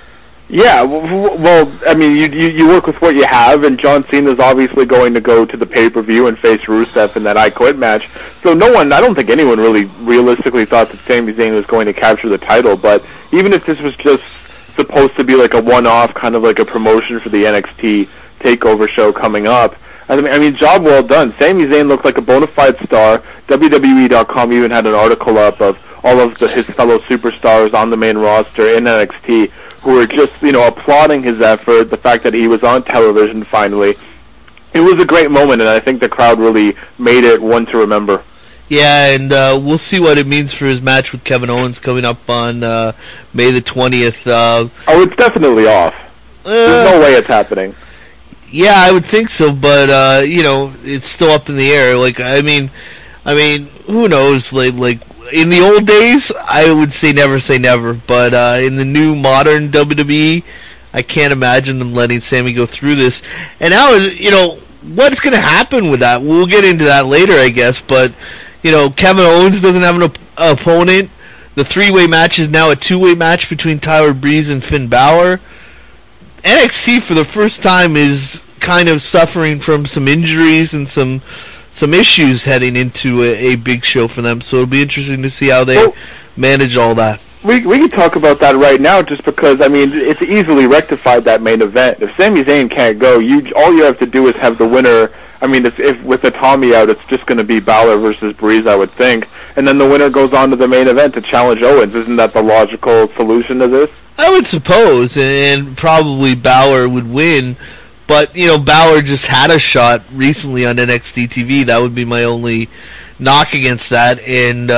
Yeah, well, I mean, you work with what you have, and John Cena's obviously going to go to the pay-per-view and face Rusev in that I Quit match. So I don't think anyone really realistically thought that Sami Zayn was going to capture the title, but even if this was just supposed to be like a one-off, kind of like a promotion for the NXT TakeOver show coming up, I mean, job well done. Sami Zayn looked like a bona fide star. WWE.com even had an article up of all of his fellow superstars on the main roster in NXT who were just, applauding his effort, the fact that he was on television finally. It was a great moment, and I think the crowd really made it one to remember. Yeah, and we'll see what it means for his match with Kevin Owens coming up on May the 20th. It's definitely off. There's no way it's happening. Yeah, I would think so, but it's still up in the air. Like, I mean, who knows? Like in the old days, I would say never, but in the new modern WWE, I can't imagine them letting Sammy go through this. And now, what's going to happen with that? We'll get into that later, I guess, but, Kevin Owens doesn't have an opponent. The three-way match is now a two-way match between Tyler Breeze and Finn Balor. NXT, for the first time, is kind of suffering from some injuries and some issues heading into a big show for them, so it'll be interesting to see how they manage all that. We can talk about that right now, just because it's easily rectified, that main event. If Sami Zayn can't go, all you have to do is have the winner. If with the Tommy out, it's just going to be Balor versus Breeze, I would think, and then the winner goes on to the main event to challenge Owens. Isn't that the logical solution to this? I would suppose, and probably Balor would win. But, Balor just had a shot recently on NXT TV. That would be my only knock against that. And,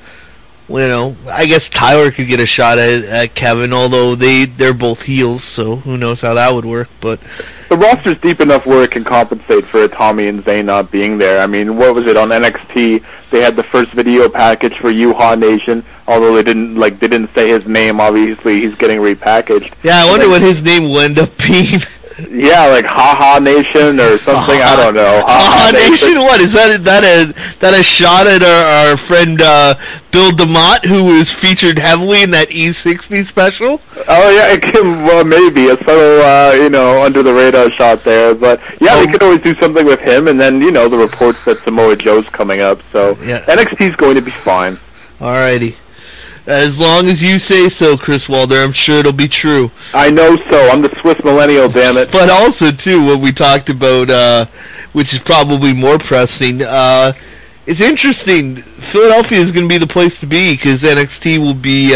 I guess Tyler could get a shot at Kevin, although they're both heels, so who knows how that would work. But the roster's deep enough where it can compensate for Tommy and Zayn not being there. What was it, on NXT? They had the first video package for Yuha Nation, although they didn't say his name. Obviously, he's getting repackaged. Yeah, I wonder what his name will end up being. Yeah, like Ha Nation or something. I don't know. Ha Nation. What is that? A shot at our friend Bill DeMott, who was featured heavily in that E60 special? Oh yeah, maybe a subtle, under the radar shot there. But yeah, they could always do something with him, and then the reports that Samoa Joe's coming up. So yeah. NXT's going to be fine. Alrighty. As long as you say so, Chris Walder, I'm sure it'll be true. I know so. I'm the Swiss millennial, damn it. But also, too, what we talked about, which is probably more pressing, it's interesting. Philadelphia is going to be the place to be because NXT will be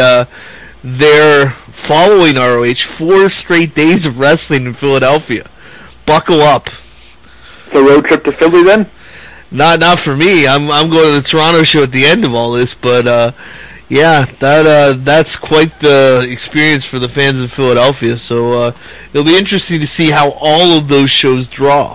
there following ROH. 4 straight days of wrestling in Philadelphia. Buckle up. So road trip to Philly, then? Not for me. I'm going to the Toronto show at the end of all this, but... yeah, that's quite the experience for the fans of Philadelphia. So it'll be interesting to see how all of those shows draw.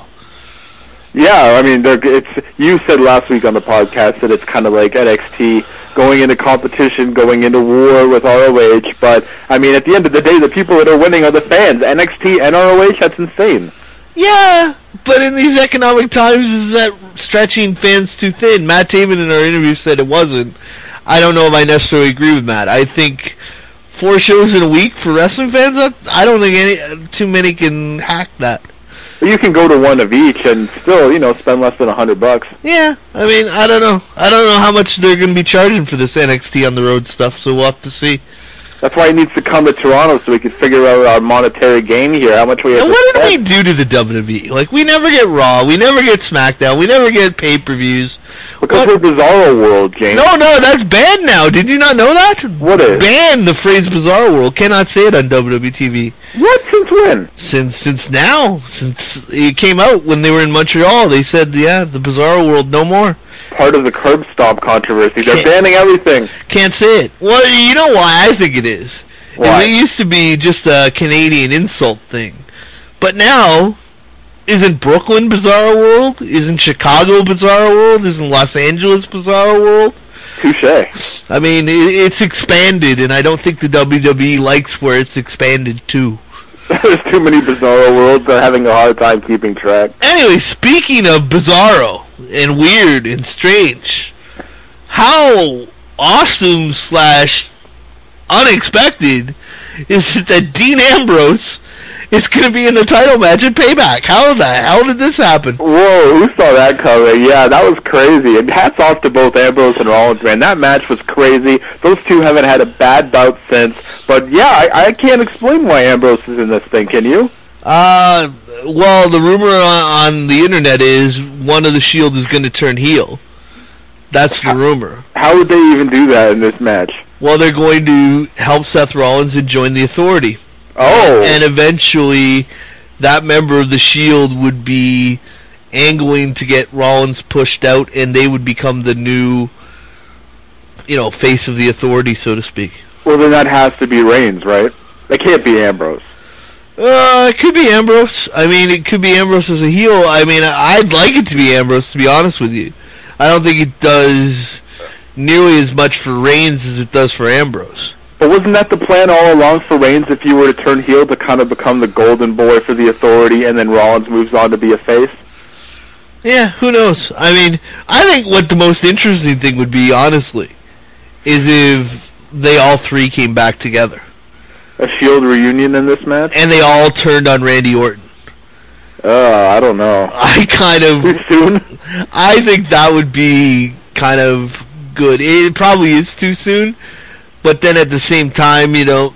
Yeah, you said last week on the podcast that it's kind of like NXT going into competition, going into war with ROH. But at the end of the day, the people that are winning are the fans. NXT and ROH, that's insane. Yeah, but in these economic times, is that stretching fans too thin? Matt Taven in our interview said it wasn't. I don't know if I necessarily agree with Matt. I think 4 shows in a week for wrestling fans, I don't think too many can hack that. You can go to one of each and still, spend less than $100. Yeah, I don't know. I don't know how much they're going to be charging for this NXT on the road stuff, so we'll have to see. That's why he needs to come to Toronto so we can figure out our monetary gain here, how much we have to spend. What did we do to the WWE? Like, we never get Raw, we never get SmackDown, we never get pay-per-views. Because we're Bizarro World, James. No, that's banned now. Did you not know that? What is? Banned the phrase Bizarro World. Cannot say it on WWE TV. What? Since when? Since now. Since it came out when they were in Montreal. They said, the Bizarro World, no more. Part of the curb stomp controversy. They're banning everything. Can't say it. Well, you know why I think it is. Why? It used to be just a Canadian insult thing. But now, isn't Brooklyn Bizarro World? Isn't Chicago Bizarro World? Isn't Los Angeles Bizarro World? Touche. It's expanded, and I don't think the WWE likes where it's expanded to. There's too many Bizarro Worlds. They're having a hard time keeping track. Anyway, speaking of bizarro and weird and strange, how awesome / unexpected is that Dean Ambrose is going to be in the title match at Payback. How the hell did this happen? Whoa, who saw that coming? Yeah, that was crazy. And hats off to both Ambrose and Rollins, man. That match was crazy. Those two haven't had a bad bout since. But yeah, I can't explain why Ambrose is in this thing, can you? Well, the rumor on the internet is one of the Shield is going to turn heel. That's the rumor. How would they even do that in this match? Well, they're going to help Seth Rollins and join the Authority. Oh. And eventually, that member of the Shield would be angling to get Rollins pushed out, and they would become the new, face of the Authority, so to speak. Well, then that has to be Reigns, right? That can't be Ambrose. It could be Ambrose. I mean, it could be Ambrose as a heel. I mean, I'd like it to be Ambrose, to be honest with you. I don't think it does nearly as much for Reigns as it does for Ambrose. But wasn't that the plan all along for Reigns, if you were to turn heel, to kind of become the golden boy for the Authority, and then Rollins moves on to be a face? Yeah, who knows? I mean, I think what the most interesting thing would be, honestly, is if they all three came back together. A Shield reunion in this match? And they all turned on Randy Orton. I don't know. Too soon? I think that would be kind of good. It probably is too soon. But then at the same time,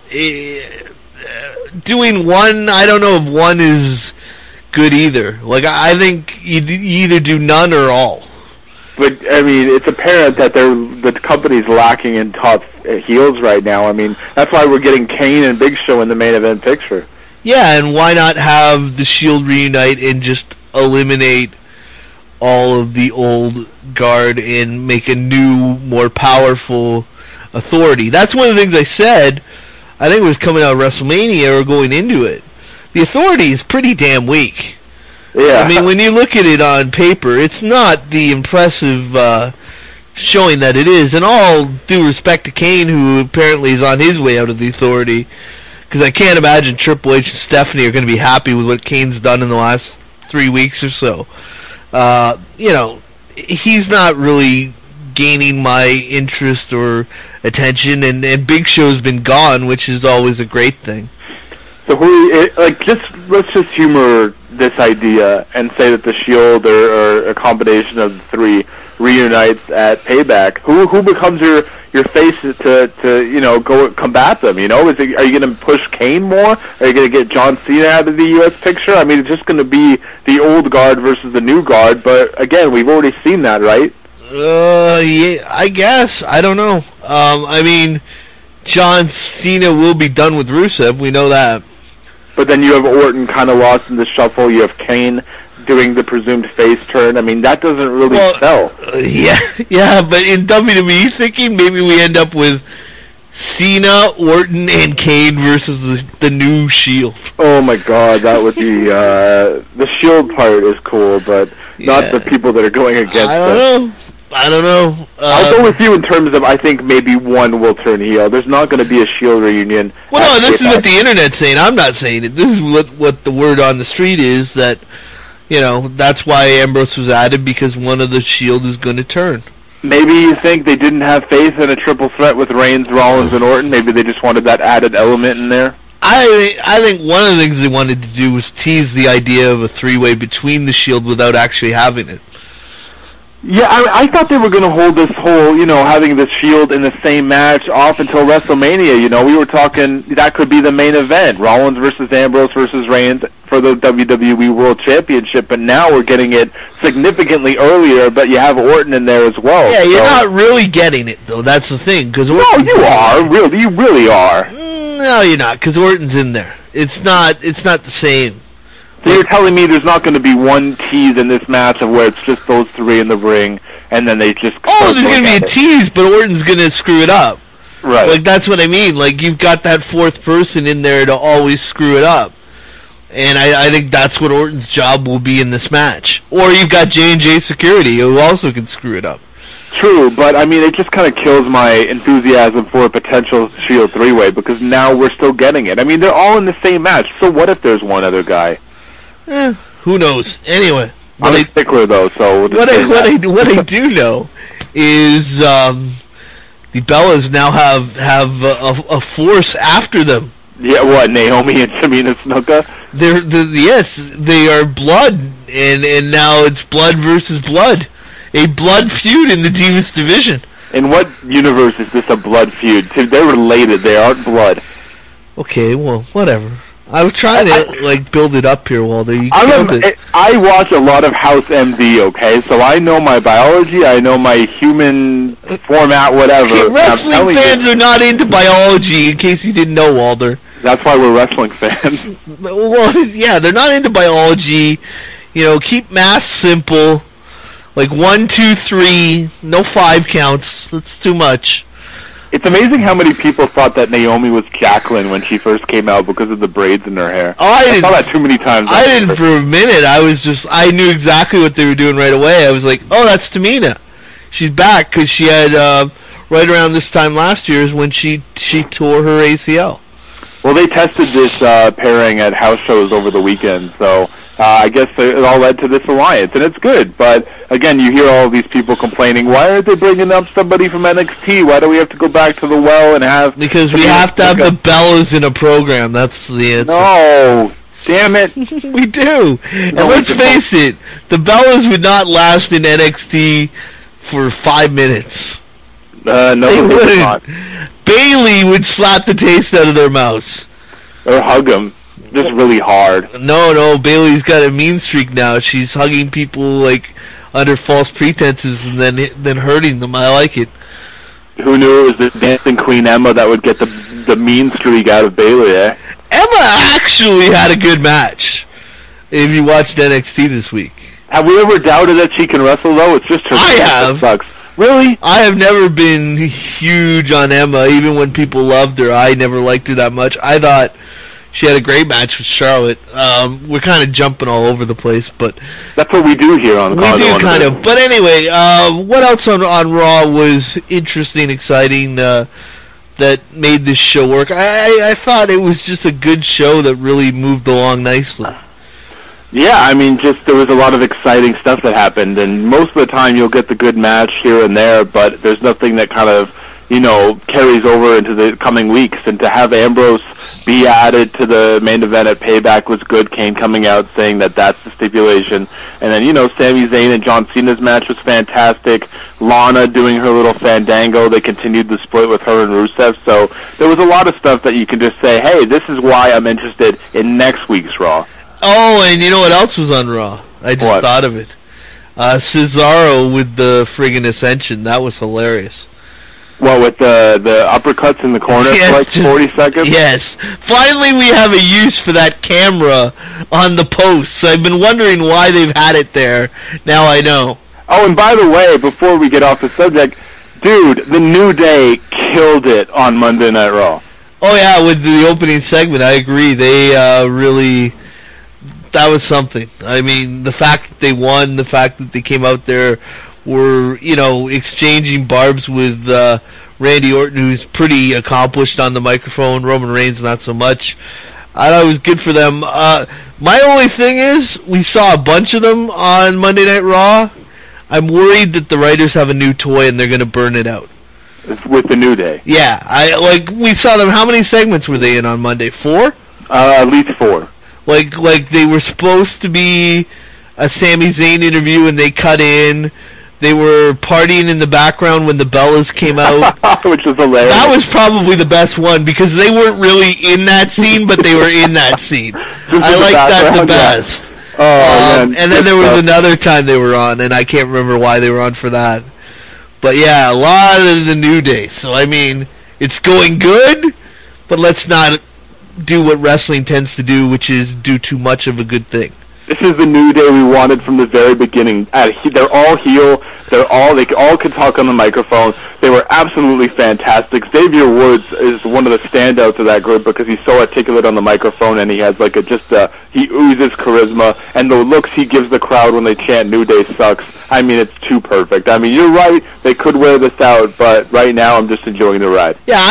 doing one, I don't know if one is good either. Like, I think you either do none or all. But, I mean, it's apparent that the company's lacking in top heels right now. I mean, that's why we're getting Kane and Big Show in the main event picture. Yeah, and why not have the Shield reunite and just eliminate all of the old guard and make a new, more powerful Authority? That's one of the things I said. I think it was coming out of WrestleMania or going into it. The Authority is pretty damn weak. Yeah. I mean, when you look at it on paper, it's not the impressive showing that it is. And all due respect to Kane, who apparently is on his way out of the Authority, because I can't imagine Triple H and Stephanie are going to be happy with what Kane's done in the last 3 weeks or so. He's not really gaining my interest or attention, and Big Show's been gone, which is always a great thing. So let's just humor this idea and say that the Shield or a combination of the three reunites at Payback. Who becomes your face to go combat them? Are you going to push Kane more? Are you going to get John Cena out of the U.S. picture? I mean, it's just going to be the old guard versus the new guard. But again, we've already seen that, right? Yeah, I guess. I don't know. I mean, John Cena will be done with Rusev. We know that. But then you have Orton kind of lost in the shuffle. You have Kane doing the presumed face turn. I mean, that doesn't really sell. Yeah, but in WWE thinking, maybe we end up with Cena, Orton, and Kane versus the new Shield. Oh my God, that would be the Shield part is cool, but not the people that are going against it. I don't know. I'll go with you in terms of I think maybe one will turn heel. There's not going to be a Shield reunion. Well, no, this is what the internet's saying. I'm not saying it. This is what the word on the street is, that, that's why Ambrose was added, because one of the Shield is going to turn. Maybe you think they didn't have faith in a triple threat with Reigns, Rollins, and Orton. Maybe they just wanted that added element in there. I think one of the things they wanted to do was tease the idea of a three-way between the Shield without actually having it. Yeah, I thought they were going to hold this whole, having the Shield in the same match off until WrestleMania. We were talking that could be the main event, Rollins versus Ambrose versus Reigns for the WWE World Championship, but now we're getting it significantly earlier, but you have Orton in there as well. Yeah, you're not really getting it, though. That's the thing. No, you are. Really, you really are. No, you're not, because Orton's in there. It's not the same. So you're telling me there's not going to be one tease in this match of where it's just those three in the ring, and then they just... Oh, there's going to be a tease, but Orton's going to screw it up. Right. Like, that's what I mean. Like, you've got that fourth person in there to always screw it up. And I think that's what Orton's job will be in this match. Or you've got J&J Security, who also can screw it up. True, but I mean, it just kind of kills my enthusiasm for a potential Shield three-way, because now we're still getting it. I mean, they're all in the same match, so what if there's one other guy? Who knows? Anyway, I'm a stickler though, so we'll what I do know is the Bellas now have a force after them. Yeah, what, Naomi and Tamina Snuka? Yes, they are blood, and now it's blood versus blood. A blood feud in the Divas division. In what universe is this a blood feud? They're related. They aren't blood. Okay, well, whatever. I was trying to build it up here, Walter. I watch a lot of House MD, okay? So I know my biology, I know my human format, whatever. Okay, wrestling fans are not into biology, in case you didn't know, Walter. That's why we're wrestling fans. Well, yeah, they're not into biology. Keep math simple. 1, 2, 3, no 5 counts. That's too much. It's amazing how many people thought that Naomi was Jacqueline when she first came out because of the braids in her hair. Oh, I saw that too many times. I didn't for a minute. I knew exactly what they were doing right away. I was like, oh, that's Tamina. She's back because she had, right around this time last year is when she tore her ACL. Well, they tested this pairing at house shows over the weekend, so I guess it all led to this alliance, and it's good. But again, you hear all of these people complaining, why aren't they bringing up somebody from NXT? Why do we have to go back to the well and have... Because we have to have the Bellas in a program. That's the answer. No! Damn it! We do! And let's face it, the Bellas would not last in NXT for 5 minutes. No, they would not. Bayley would slap the taste out of their mouths. Or hug them. Just really hard. No, Bayley's got a mean streak now. She's hugging people under false pretenses and then hurting them. I like it. Who knew it was the dancing Queen Emma that would get the mean streak out of Bayley, eh? Emma actually had a good match. If you watched NXT this week. Have we ever doubted that she can wrestle, though? It's just her. I have. That sucks. Really? I have never been huge on Emma. Even when people loved her, I never liked her that much. I thought she had a great match with Charlotte. We're kind of jumping all over the place, but... That's what we do here on the We do, kind of. But anyway, what else on Raw was interesting, exciting, that made this show work? I thought it was just a good show that really moved along nicely. Yeah, I mean, just there was a lot of exciting stuff that happened, and most of the time you'll get the good match here and there, but there's nothing that kind of, carries over into the coming weeks. And to have Ambrose be added to the main event at Payback was good. Kane coming out saying that that's the stipulation. And then, Sami Zayn and John Cena's match was fantastic. Lana doing her little fandango. They continued the split with her and Rusev. So there was a lot of stuff that you can just say, hey, this is why I'm interested in next week's Raw. Oh, and you know what else was on Raw? I just thought of it. Cesaro with the friggin' Ascension. That was hilarious. What, with the uppercuts in the corner for 40 seconds? Yes. Finally we have a use for that camera on the posts. I've been wondering why they've had it there. Now I know. Oh, and by the way, before we get off the subject, dude, the New Day killed it on Monday Night Raw. Oh, yeah, with the opening segment, I agree. They really... That was something. I mean, the fact that they won, the fact that they came out there, were, exchanging barbs with Randy Orton, who's pretty accomplished on the microphone. Roman Reigns, not so much. I thought it was good for them. My only thing is, we saw a bunch of them on Monday Night Raw. I'm worried that the writers have a new toy and they're going to burn it out. With the New Day? Yeah. We saw them. How many segments were they in on Monday? 4? At least 4. Like they were supposed to be a Sami Zayn interview and they cut in. They were partying in the background when the Bellas came out. Which was hilarious. That was probably the best one because they weren't really in that scene, but they were in that scene. I like that the best. Yeah. And then there was another time they were on, and I can't remember why they were on for that. But yeah, a lot of the New Day. So, I mean, it's going good, but let's not do what wrestling tends to do, which is do too much of a good thing. This is the New Day we wanted from the very beginning. They're all heel. They all could talk on the microphone. They were absolutely fantastic. Xavier Woods is one of the standouts of that group because he's so articulate on the microphone and he has he oozes charisma, and the looks he gives the crowd when they chant "New Day sucks." I mean, it's too perfect. I mean, you're right. They could wear this out, but right now I'm just enjoying the ride. Yeah,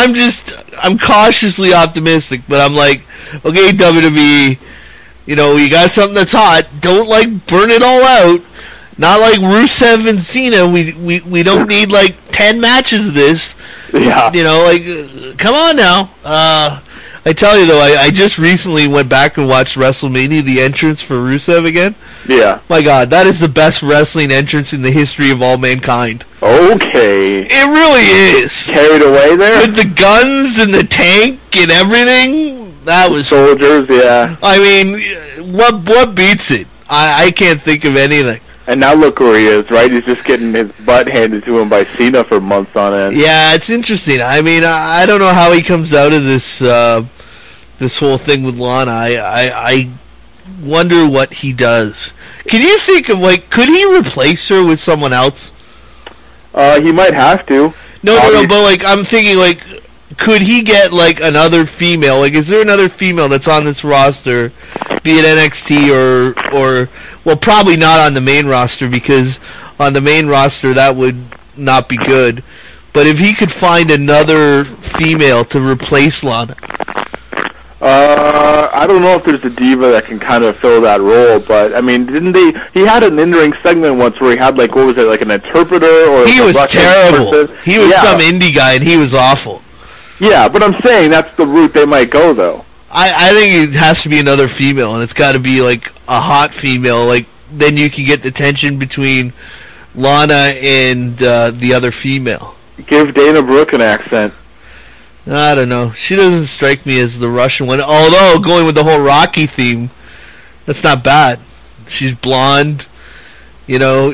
I'm cautiously optimistic, but I'm like, okay, WWE. You got something that's hot. Don't burn it all out. Not like Rusev and Cena. We don't need 10 matches of this. Yeah. Come on now. I tell you though, I just recently went back and watched WrestleMania, the entrance for Rusev again. Yeah. My God, that is the best wrestling entrance in the history of all mankind. Okay. It really is. Carried away there? With the guns and the tank and everything, that was... Soldiers, yeah. I mean, what beats it? I can't think of anything. And now look where he is, right? He's just getting his butt handed to him by Cena for months on end. Yeah, it's interesting. I mean, I don't know how he comes out of this this whole thing with Lana. I wonder what he does. Can you think of, like, could he replace her with someone else? He might have to. No, but, like, I'm thinking, like, could he get, like, another female? Like, is there another female that's on this roster, be it NXT or well, probably not on the main roster, because on the main roster that would not be good. But if he could find another female to replace Lana. I don't know if there's a diva that can kind of fill that role, but I mean, he had an in-ring segment once where he had, like, what was it, like an interpreter or he was terrible. person? He was some indie guy and he was awful. Yeah, but I'm saying that's the route they might go, though. I think it has to be another female, and it's got to be, like, a hot female. Like, then you can get the tension between Lana and the other female. Give Dana Brooke an accent. I don't know. She doesn't strike me as the Russian one. Although, going with the whole Rocky theme, that's not bad. She's blonde. You know,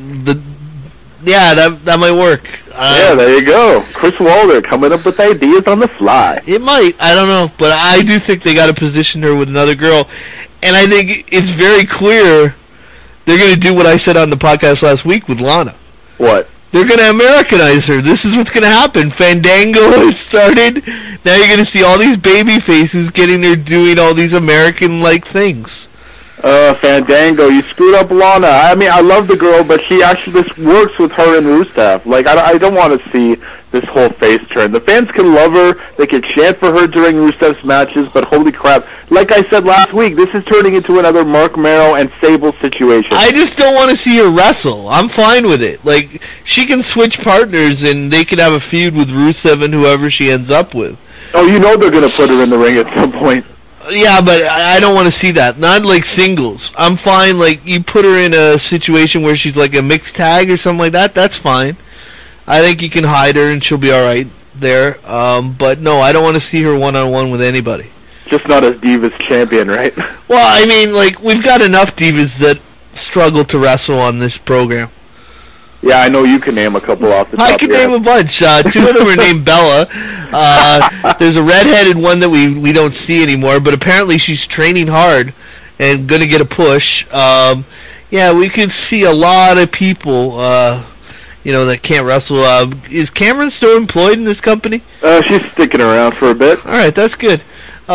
that might work. Yeah, there you go. Chris Walder coming up with ideas on the fly. It might. I don't know. But I do think they got to position her with another girl. And I think it's very clear they're going to do what I said on the podcast last week with Lana. What? They're going to Americanize her. This is what's going to happen. Fandango has started. Now you're going to see all these baby faces getting there doing all these American-like things. Fandango, you screwed up Lana. I mean, I love the girl, but this works with her and Rusev. Like, I don't want to see this whole face turn. The fans can love her. They can chant for her during Rusev's matches, but holy crap. Like I said last week, this is turning into another Mark Merrow and Sable situation. I just don't want to see her wrestle. I'm fine with it. Like, she can switch partners, and they can have a feud with Rusev and whoever she ends up with. Oh, you know they're going to put her in the ring at some point. Yeah, but I don't want to see that. Not like singles. I'm fine, like, you put her in a situation where she's like a mixed tag or something like that, that's fine. I think you can hide her and she'll be alright there. But no, I don't want to see her one-on-one with anybody. Just not as Divas champion, right? Well, I mean, like, we've got enough Divas that struggle to wrestle on this program. Yeah, I know you can name a couple off the top I can name a bunch. Two of them are named Bella. There's a redheaded one that we don't see anymore, but apparently she's training hard and going to get a push. Yeah, we could see a lot of people, that can't wrestle. Is Cameron still employed in this company? She's sticking around for a bit. All right, that's good.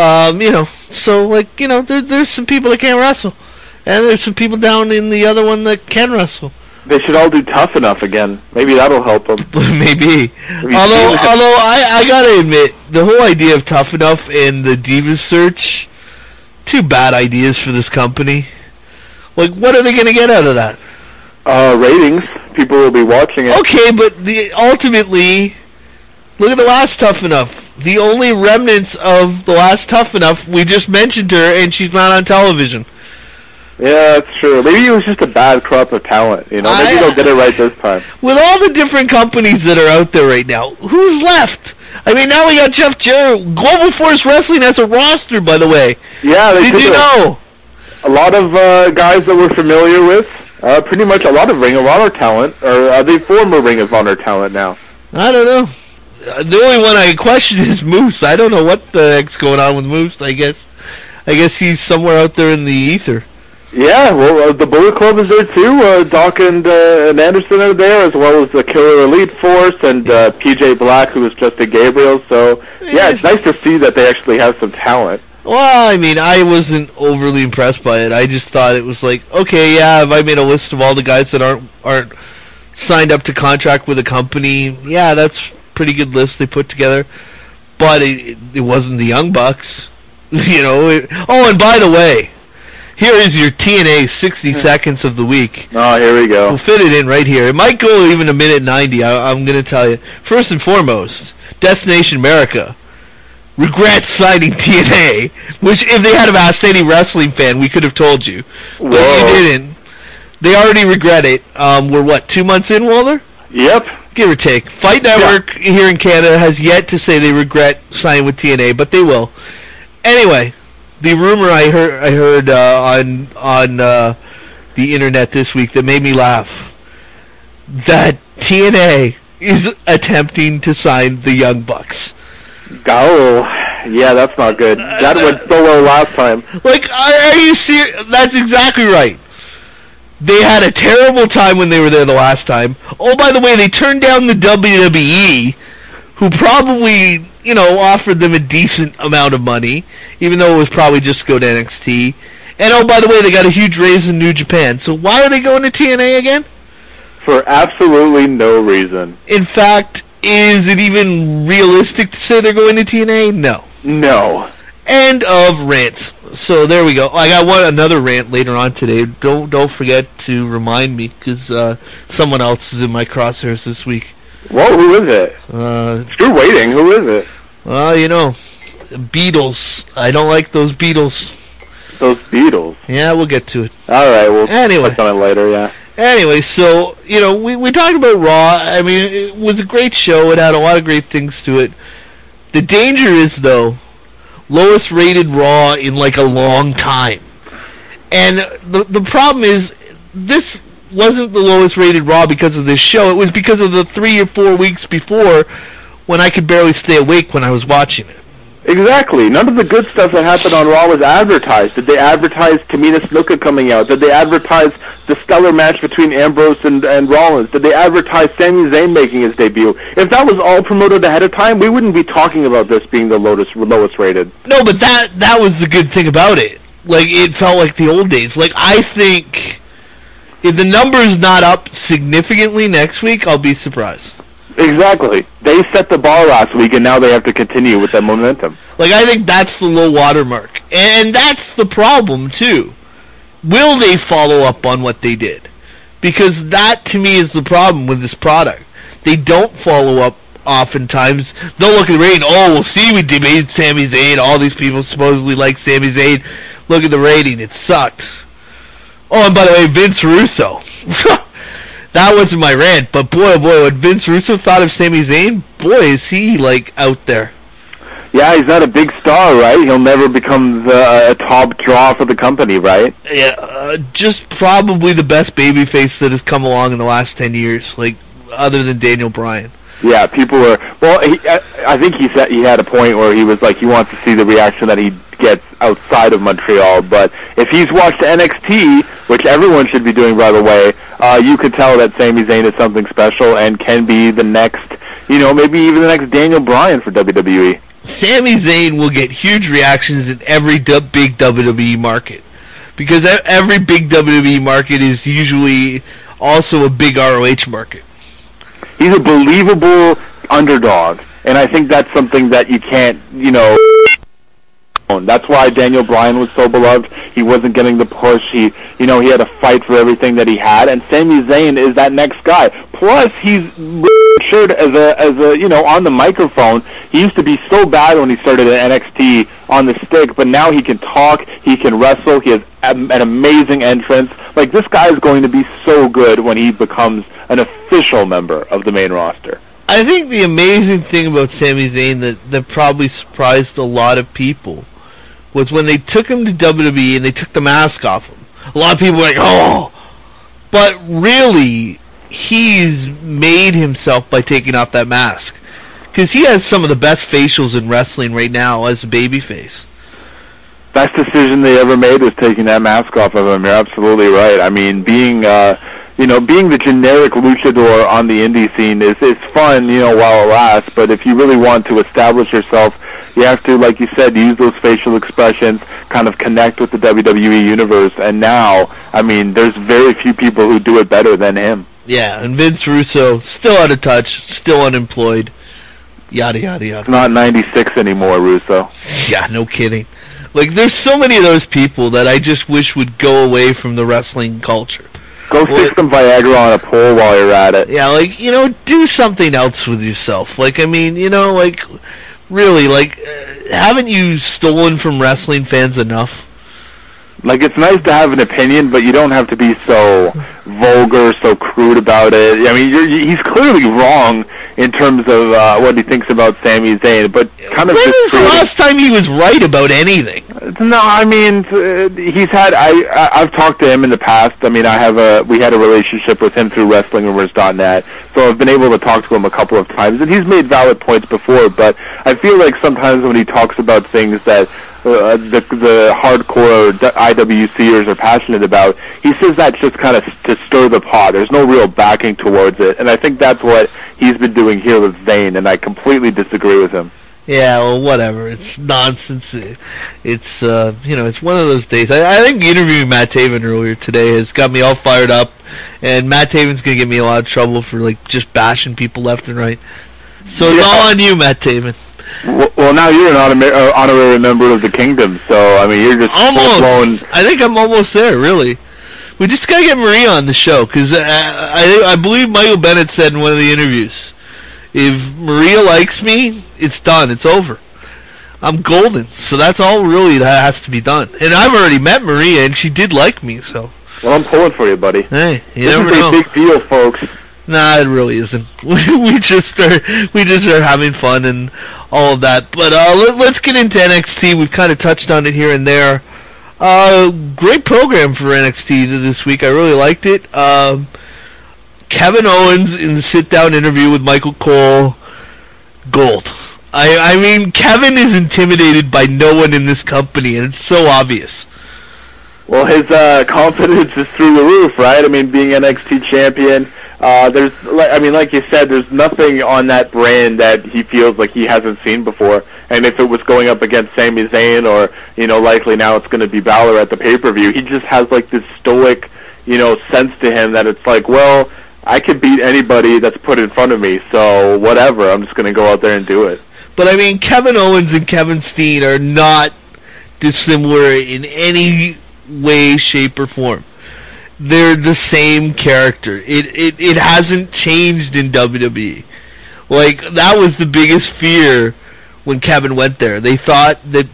So, like, there's some people that can't wrestle. And there's some people down in the other one that can wrestle. They should all do Tough Enough again. Maybe that'll help them. Maybe. Although I gotta admit, the whole idea of Tough Enough and the Divas search, two bad ideas for this company. Like, what are they gonna get out of that? Ratings. People will be watching it. Okay, but ultimately, look at the last Tough Enough. The only remnants of the last Tough Enough, we just mentioned her, and she's not on television. Yeah, that's true. Maybe it was just a bad crop of talent, Maybe they'll get it right this time. With all the different companies that are out there right now, who's left? I mean, now we got Jeff Jarrett. Global Force Wrestling has a roster, by the way. Yeah, they Did you know? A lot of guys that we're familiar with. Pretty much a lot of Ring of Honor talent. Or are they former Ring of Honor talent now? I don't know. The only one I question is Moose. I don't know what the heck's going on with Moose, I guess. I guess he's somewhere out there in the ether. Yeah, well, the Bullet Club is there too. Doc and Anderson are there, as well as the Killer Elite Force and PJ Black, who is Justin Gabriel. So, yeah, it's nice to see that they actually have some talent. Well, I mean, I wasn't overly impressed by it. I just thought it was like, okay, yeah, if I made a list of all the guys that aren't signed up to contract with a company, yeah, that's a pretty good list they put together. But it wasn't the Young Bucks, Oh, and by the way, here is your TNA 60 seconds of the week. Oh, here we go. We'll fit it in right here. It might go even a minute 90, I'm going to tell you. First and foremost, Destination America. regrets signing TNA, which if they had asked any wrestling fan, we could have told you. But you didn't. They already regret it. We're 2 months in, Walter? Yep. Give or take. Fight Network here in Canada has yet to say they regret signing with TNA, but they will. Anyway, the rumor I heard on the internet this week that made me laugh, that TNA is attempting to sign the Young Bucks. Oh, yeah, that's not good. That went so low last time. Like, are you serious? That's exactly right. They had a terrible time when they were there the last time. Oh, by the way, they turned down the WWE, who probably, offered them a decent amount of money, even though it was probably just to go to NXT. And oh, by the way, they got a huge raise in New Japan. So why are they going to TNA again? For absolutely no reason. In fact, is it even realistic to say they're going to TNA? No. No. End of rant. So there we go. I got another rant later on today. Don't forget to remind me, because someone else is in my crosshairs this week. Whoa, who is it? You're waiting. Who is it? Well, Beatles. I don't like those Beatles. Those Beatles? Yeah, we'll get to it. All right, we'll anyway. touch on it later, yeah. Anyway, so, we talked about Raw. I mean, it was a great show. It had a lot of great things to it. The danger is, though, lowest rated Raw in like a long time. And the problem is, this wasn't the lowest rated Raw because of this show. It was because of the 3 or 4 weeks before when I could barely stay awake when I was watching it. Exactly. None of the good stuff that happened on Raw was advertised. Did they advertise Tamina Snuka coming out? Did they advertise the stellar match between Ambrose and Rollins? Did they advertise Sami Zayn making his debut? If that was all promoted ahead of time, we wouldn't be talking about this being the lowest rated. No, but that was the good thing about it. Like, it felt like the old days. Like, I think if the number's not up significantly next week, I'll be surprised. Exactly. They set the bar last week, and now they have to continue with that momentum. Like, I think that's the low water mark. And that's the problem, too. Will they follow up on what they did? Because that, to me, is the problem with this product. They don't follow up oftentimes. They'll look at the rating. Oh, we'll see, we debated Sami Zayn. All these people supposedly like Sami Zayn. Look at the rating. It sucked. Oh, and by the way, Vince Russo. That wasn't my rant, but boy, oh boy, what Vince Russo thought of Sami Zayn, boy, is he, out there. Yeah, he's not a big star, right? He'll never become a top draw for the company, right? Yeah, just probably the best babyface that has come along in the last 10 years, other than Daniel Bryan. Yeah, people were... Well, I think he said he had a point where he was he wants to see the reaction that he gets outside of Montreal, but if he's watched NXT, which everyone should be doing, by the way, you could tell that Sami Zayn is something special and can be the next, maybe even the next Daniel Bryan for WWE. Sami Zayn will get huge reactions in every big WWE market, because every big WWE market is usually also a big ROH market. He's a believable underdog, and I think that's something that you can't, That's why Daniel Bryan was so beloved. He wasn't getting the push. He had to fight for everything that he had, and Sami Zayn is that next guy. Plus, he's matured as a on the microphone. He used to be so bad when he started at NXT on the stick, but now he can talk, he can wrestle, he has an amazing entrance. This guy is going to be so good when he becomes an official member of the main roster. I think the amazing thing about Sami Zayn that probably surprised a lot of people was when they took him to WWE and they took the mask off him. A lot of people were like, oh! But really, he's made himself by taking off that mask. Because he has some of the best facials in wrestling right now as a babyface. Best decision they ever made was taking that mask off of him. You're absolutely right. I mean, being the generic luchador on the indie scene is fun, while it lasts. But if you really want to establish yourself, you have to, like you said, use those facial expressions, kind of connect with the WWE universe. And now, there's very few people who do it better than him. Yeah, and Vince Russo, still out of touch, still unemployed, yada, yada, yada. It's not 96 anymore, Russo. Yeah, no kidding. There's so many of those people that I just wish would go away from the wrestling culture. Go stick some Viagra on a pole while you're at it. Yeah, do something else with yourself. Really, like, haven't you stolen from wrestling fans enough? Like, it's nice to have an opinion, but you don't have to be so vulgar, so crude about it. I mean, he's clearly wrong in terms of what he thinks about Sami Zayn, but kind of when just was the last time he was right about anything? No, I mean, he's had. I've talked to him in the past. I mean, we had a relationship with him through WrestlingRumors.net, so I've been able to talk to him a couple of times, and he's made valid points before. But I feel like sometimes when he talks about things that the hardcore IWCers are passionate about, he says that just kind of to stir the pot. There's no real backing towards it, and I think that's what he's been doing here with Zayn, and I completely disagree with him. Yeah, well, whatever. It's nonsense. It's it's one of those days. I think interviewing Matt Taven earlier today has got me all fired up, and Matt Taven's gonna get me in a lot of trouble for like just bashing people left and right. So it's all on you, Matt Taven. Well, now you're an honorary member of the Kingdom, so I mean, you're just almost. I think I'm almost there, really. We just gotta get Maria on the show because I believe Michael Bennett said in one of the interviews, if Maria likes me, it's done. It's over. I'm golden. So that's all really that has to be done. And I've already met Maria, and she did like me. So. Well, I'm pulling for you, buddy. Hey, you this never is know. a big deal, folks. Nah, it really isn't. we just are having fun and all of that. But let's get into NXT. We've kind of touched on it here and there. Great program for NXT this week. I really liked it. Kevin Owens in the sit-down interview with Michael Cole, gold. I mean, Kevin is intimidated by no one in this company, and it's so obvious. Well, his confidence is through the roof, right? I mean, being NXT champion, like you said, there's nothing on that brand that he feels like he hasn't seen before. And if it was going up against Sami Zayn, or likely now it's going to be Balor at the pay-per-view, he just has like this stoic, sense to him that it's like, well, I could beat anybody that's put in front of me, so whatever, I'm just going to go out there and do it. But I mean, Kevin Owens and Kevin Steen are not dissimilar in any way, shape, or form. They're the same character. It hasn't changed in WWE. Like, that was the biggest fear when Kevin went there. They thought that,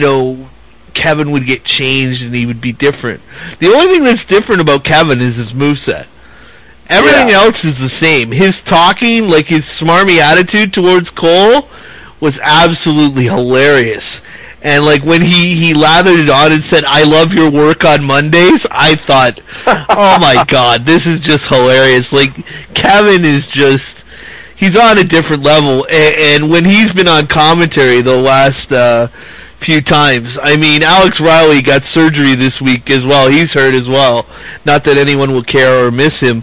Kevin would get changed and he would be different. The only thing that's different about Kevin is his moveset. Everything else is the same. His talking, like his smarmy attitude towards Cole, was absolutely hilarious. And like when he lathered it on and said, "I love your work on Mondays," I thought, oh my god, this is just hilarious. Like, Kevin is just, he's on a different level. And when he's been on commentary the last few times, I mean, Alex Riley got surgery this week as well. He's hurt as well. Not that anyone will care or miss him,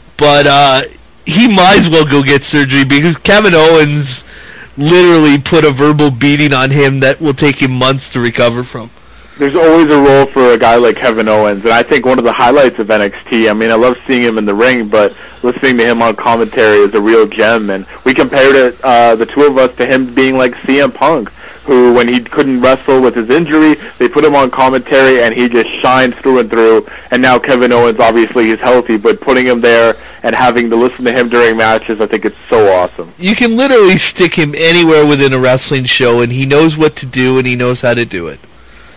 but he might as well go get surgery because Kevin Owens literally put a verbal beating on him that will take him months to recover from. There's always a role for a guy like Kevin Owens, and I think one of the highlights of NXT, I mean, I love seeing him in the ring, but listening to him on commentary is a real gem, and we compared it, the two of us, to him being like CM Punk, who, when he couldn't wrestle with his injury, they put him on commentary, and he just shines through and through. And now Kevin Owens, obviously, he's healthy, but putting him there and having to listen to him during matches, I think it's so awesome. You can literally stick him anywhere within a wrestling show, and he knows what to do, and he knows how to do it.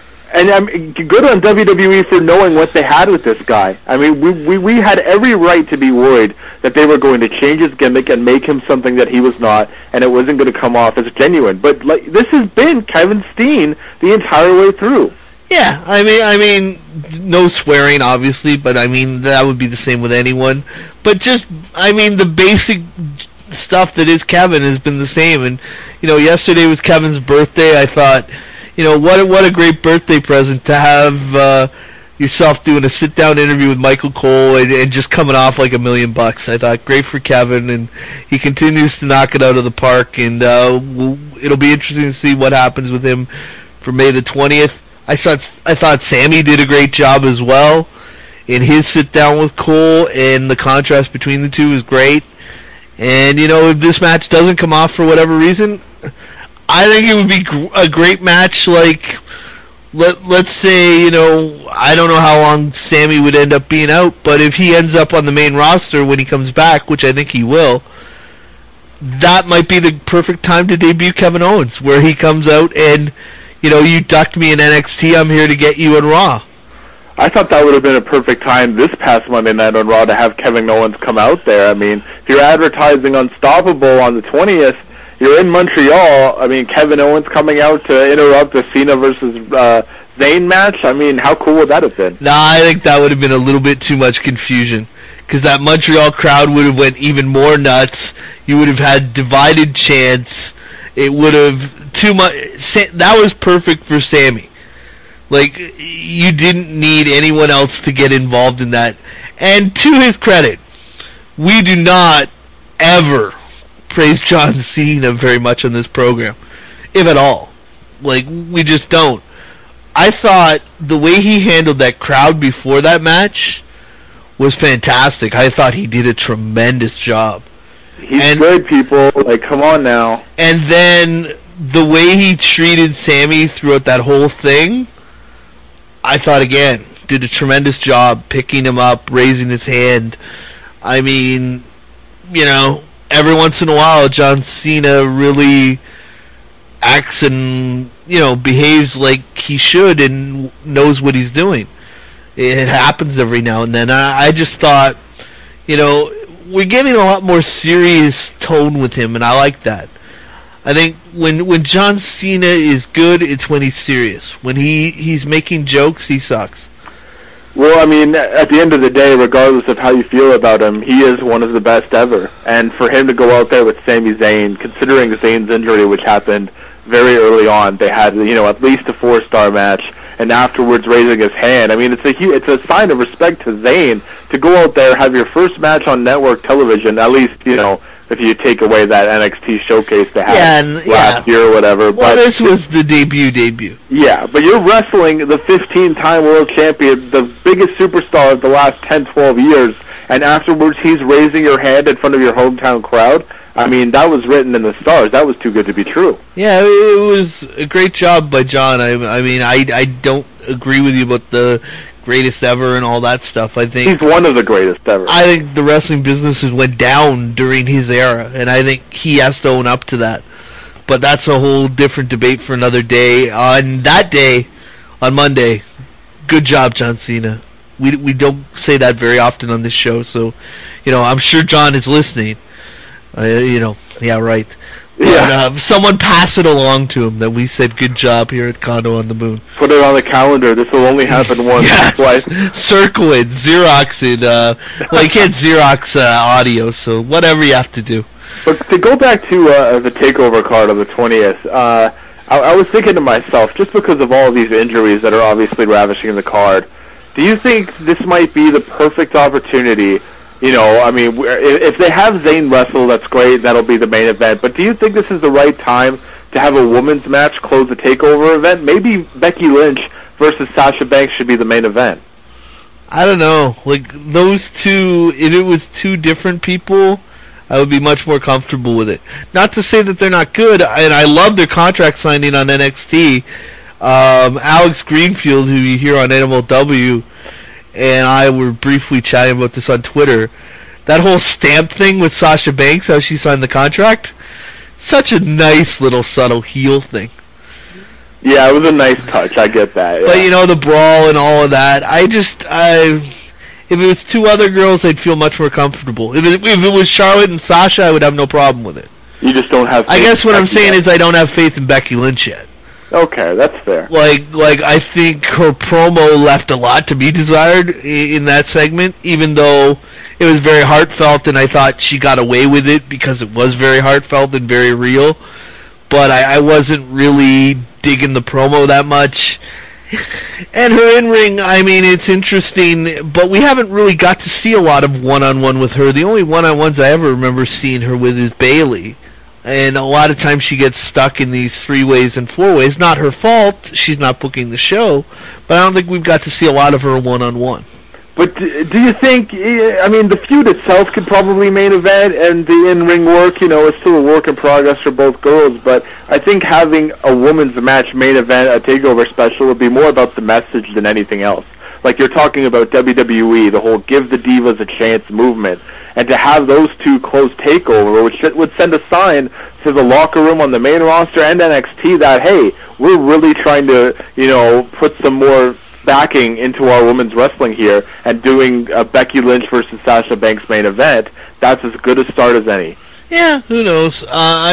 And good on WWE for knowing what they had with this guy. I mean, we had every right to be worried that they were going to change his gimmick and make him something that he was not, and it wasn't going to come off as genuine. But like, this has been Kevin Steen the entire way through. Yeah, I mean, no swearing, obviously, but I mean, that would be the same with anyone. But just, I mean, the basic stuff that is Kevin has been the same. And, yesterday was Kevin's birthday. I thought, what a great birthday present to have yourself doing a sit-down interview with Michael Cole and just coming off like $1 million. I thought, great for Kevin, and he continues to knock it out of the park, and it'll be interesting to see what happens with him for May the 20th. I thought Sammy did a great job as well in his sit-down with Cole, and the contrast between the two is great. And, if this match doesn't come off for whatever reason, I think it would be a great match. Like, let's say, I don't know how long Sammy would end up being out, but if he ends up on the main roster when he comes back, which I think he will, that might be the perfect time to debut Kevin Owens, where he comes out and, you ducked me in NXT, I'm here to get you in Raw. I thought that would have been a perfect time this past Monday night on Raw to have Kevin Owens come out there. I mean, if you're advertising Unstoppable on the 20th, you're in Montreal. I mean, Kevin Owens coming out to interrupt the Cena versus Zayn match. I mean, how cool would that have been? Nah, I think that would have been a little bit too much confusion, because that Montreal crowd would have went even more nuts. You would have had divided chants. It would have too much. That was perfect for Sammy. Like, you didn't need anyone else to get involved in that. And to his credit, we do not ever praise John Cena very much on this program, if at all. Like, we just don't. I thought the way he handled that crowd before that match was fantastic. I thought he did a tremendous job. He's good, people. Like, come on now. And then the way he treated Sammy throughout that whole thing, I thought, again, did a tremendous job picking him up, raising his hand. I mean, every once in a while, John Cena really acts and, behaves like he should and knows what he's doing. It happens every now and then. I just thought, we're getting a lot more serious tone with him, and I like that. I think when John Cena is good, it's when he's serious. When he's making jokes, he sucks. Well, I mean, at the end of the day, regardless of how you feel about him, he is one of the best ever. And for him to go out there with Sami Zayn, considering Zayn's injury, which happened very early on, they had, at least a 4-star match, and afterwards raising his hand. I mean, it's a sign of respect to Zayn to go out there, have your first match on network television, at least, if you take away that NXT showcase they had last year or whatever. Well, this was the debut. Yeah, but you're wrestling the 15-time world champion, the biggest superstar of the last 10, 12 years, and afterwards he's raising your hand in front of your hometown crowd. I mean, that was written in the stars. That was too good to be true. Yeah, it was a great job by John. I mean, I don't agree with you about the greatest ever and all that stuff. I think he's one of the greatest ever. I think the wrestling business went down during his era, and I think he has to own up to that. But that's a whole different debate for another day. On that day, on Monday, good job, John Cena. We don't say that very often on this show, so I'm sure John is listening. Yeah, right. Yeah. But, someone pass it along to him that we said good job here at Condo on the Moon. Put it on the calendar. This will only happen once. Twice. Circle it, Xerox it. Well, you can't Xerox audio, so whatever you have to do. But to go back to the TakeOver card on the 20th, I was thinking to myself, just because of all these injuries that are obviously ravishing the card, do you think this might be the perfect opportunity? I mean, if they have Zayn wrestle, that's great. That'll be the main event. But do you think this is the right time to have a women's match close the TakeOver event? Maybe Becky Lynch versus Sasha Banks should be the main event. I don't know. Like, those two, if it was two different people, I would be much more comfortable with it. Not to say that they're not good, and I love their contract signing on NXT. Alex Greenfield, who you hear on NMLW, and I were briefly chatting about this on Twitter. That whole stamp thing with Sasha Banks, how she signed the contract, such a nice little subtle heel thing. Yeah, it was a nice touch. I get that. Yeah. But the brawl and all of that, if it was two other girls, I'd feel much more comfortable. If it was Charlotte and Sasha, I would have no problem with it. You just don't have faith I guess what I'm saying is I don't have faith in Becky Lynch yet. Okay, that's fair. Like I think her promo left a lot to be desired in that segment, even though it was very heartfelt, and I thought she got away with it because it was very heartfelt and very real. But I wasn't really digging the promo that much. And her in-ring, I mean, it's interesting, but we haven't really got to see a lot of one-on-one with her. The only one-on-ones I ever remember seeing her with is Bayley. And a lot of times she gets stuck in these 3-ways and 4-ways. Not her fault. She's not booking the show. But I don't think we've got to see a lot of her one-on-one. But do you think, I mean, the feud itself could probably main event, and the in-ring work, is still a work in progress for both girls, but I think having a women's match main event, a TakeOver special, would be more about the message than anything else. Like you're talking about WWE, the whole give the divas a chance movement. and to have those two close takeover, which would send a sign to the locker room on the main roster and NXT that, hey, we're really trying to, put some more backing into our women's wrestling here, and doing a Becky Lynch versus Sasha Banks main event. That's as good a start as any. Yeah, who knows? I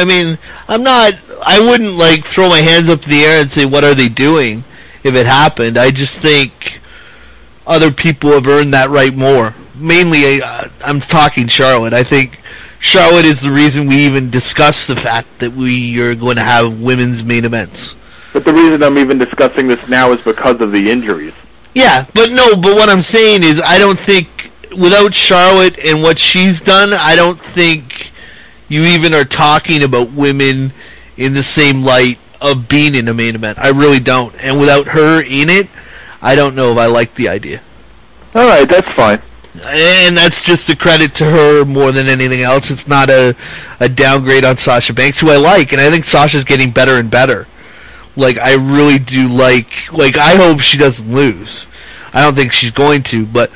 wouldn't throw my hands up in the air and say, what are they doing if it happened? I just think other people have earned that right more. Mainly, I'm talking Charlotte. I think Charlotte is the reason we even discuss the fact that we are going to have women's main events. But the reason I'm even discussing this now is because of the injuries. Yeah, but what I'm saying is I don't think, without Charlotte and what she's done, I don't think you even are talking about women in the same light of being in a main event. I really don't. And without her in it, I don't know if I like the idea. All right, that's fine. And that's just a credit to her more than anything else. It's not a downgrade on Sasha Banks, who I like, and I think Sasha's getting better and better. I really do like I hope she doesn't lose. I don't think she's going to, but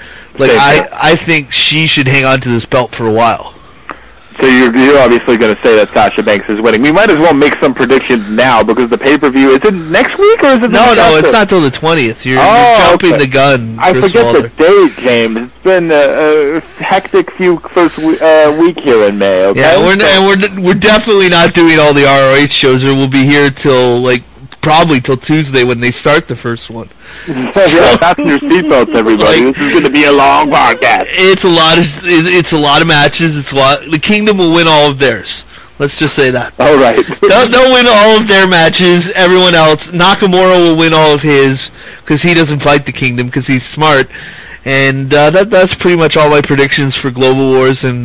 I think she should hang on to this belt for a while. So you're obviously going to say that Sasha Banks is winning. We might as well make some predictions now, because the pay-per-view, is it next week or is it No, it's not till the 20th. You're jumping the gun, I Chris forget Walder. the date, James. It's been a hectic first week here in May, okay? Yeah, we're definitely not doing all the ROH shows, or we'll be here till, probably till Tuesday when they start the first one. Yeah, fasten your seatbelts, everybody. This is going to be a long podcast. It's a lot of matches. The Kingdom will win all of theirs. Let's just say that. All right. They'll win all of their matches. Everyone else, Nakamura will win all of his, because he doesn't fight the Kingdom because he's smart. And that's pretty much all my predictions for Global Wars and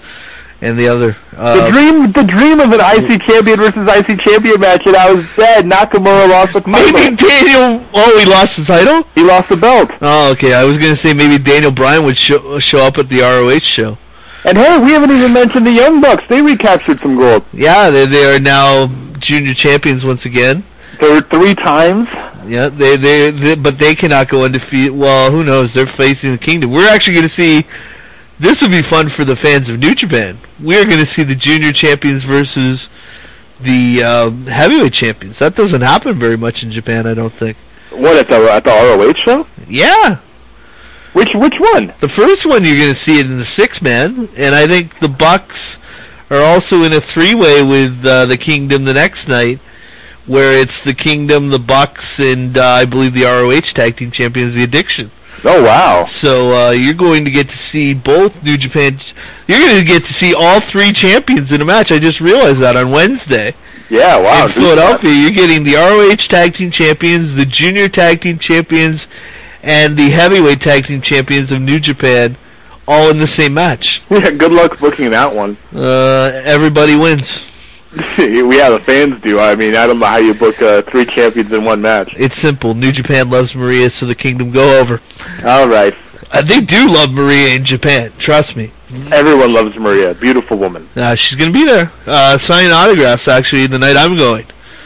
the other. The dream of an IC champion versus IC champion match, and I was dead. Nakamura lost the title. Maybe Daniel. Oh, he lost the title? He lost the belt. Oh, okay. I was gonna say maybe Daniel Bryan would show up at the ROH show. And hey, we haven't even mentioned the Young Bucks. They recaptured some gold. Yeah, they are now junior champions once again. They were 3 times. Yeah, but they cannot go undefeated. Well, who knows? They're facing the Kingdom. We're actually going to see. This will be fun for the fans of New Japan. We're going to see the junior champions versus the heavyweight champions. That doesn't happen very much in Japan, I don't think. What, at the ROH show? Yeah. Which one? The first one you're going to see it in the 6-man, and I think the Bucks are also in a 3-way with the Kingdom the next night, where it's the Kingdom, the Bucks, and I believe the ROH Tag Team Champions, the Addiction. Oh, wow. So you're going to get to see both New Japan. You're going to get to see all 3 champions in a match. I just realized that on Wednesday. Yeah, wow. In Philadelphia, you're getting the ROH Tag Team Champions, the Junior Tag Team Champions, and the Heavyweight Tag Team Champions of New Japan, all in the same match. Yeah, good luck booking that one. Everybody wins. Yeah, the fans do. I mean, I don't know how you book 3 champions in one match. It's simple. New Japan loves Maria, so the Kingdom go over. All right. They do love Maria in Japan. Trust me. Everyone loves Maria. Beautiful woman. She's going to be there. Signing autographs, actually, the night I'm going.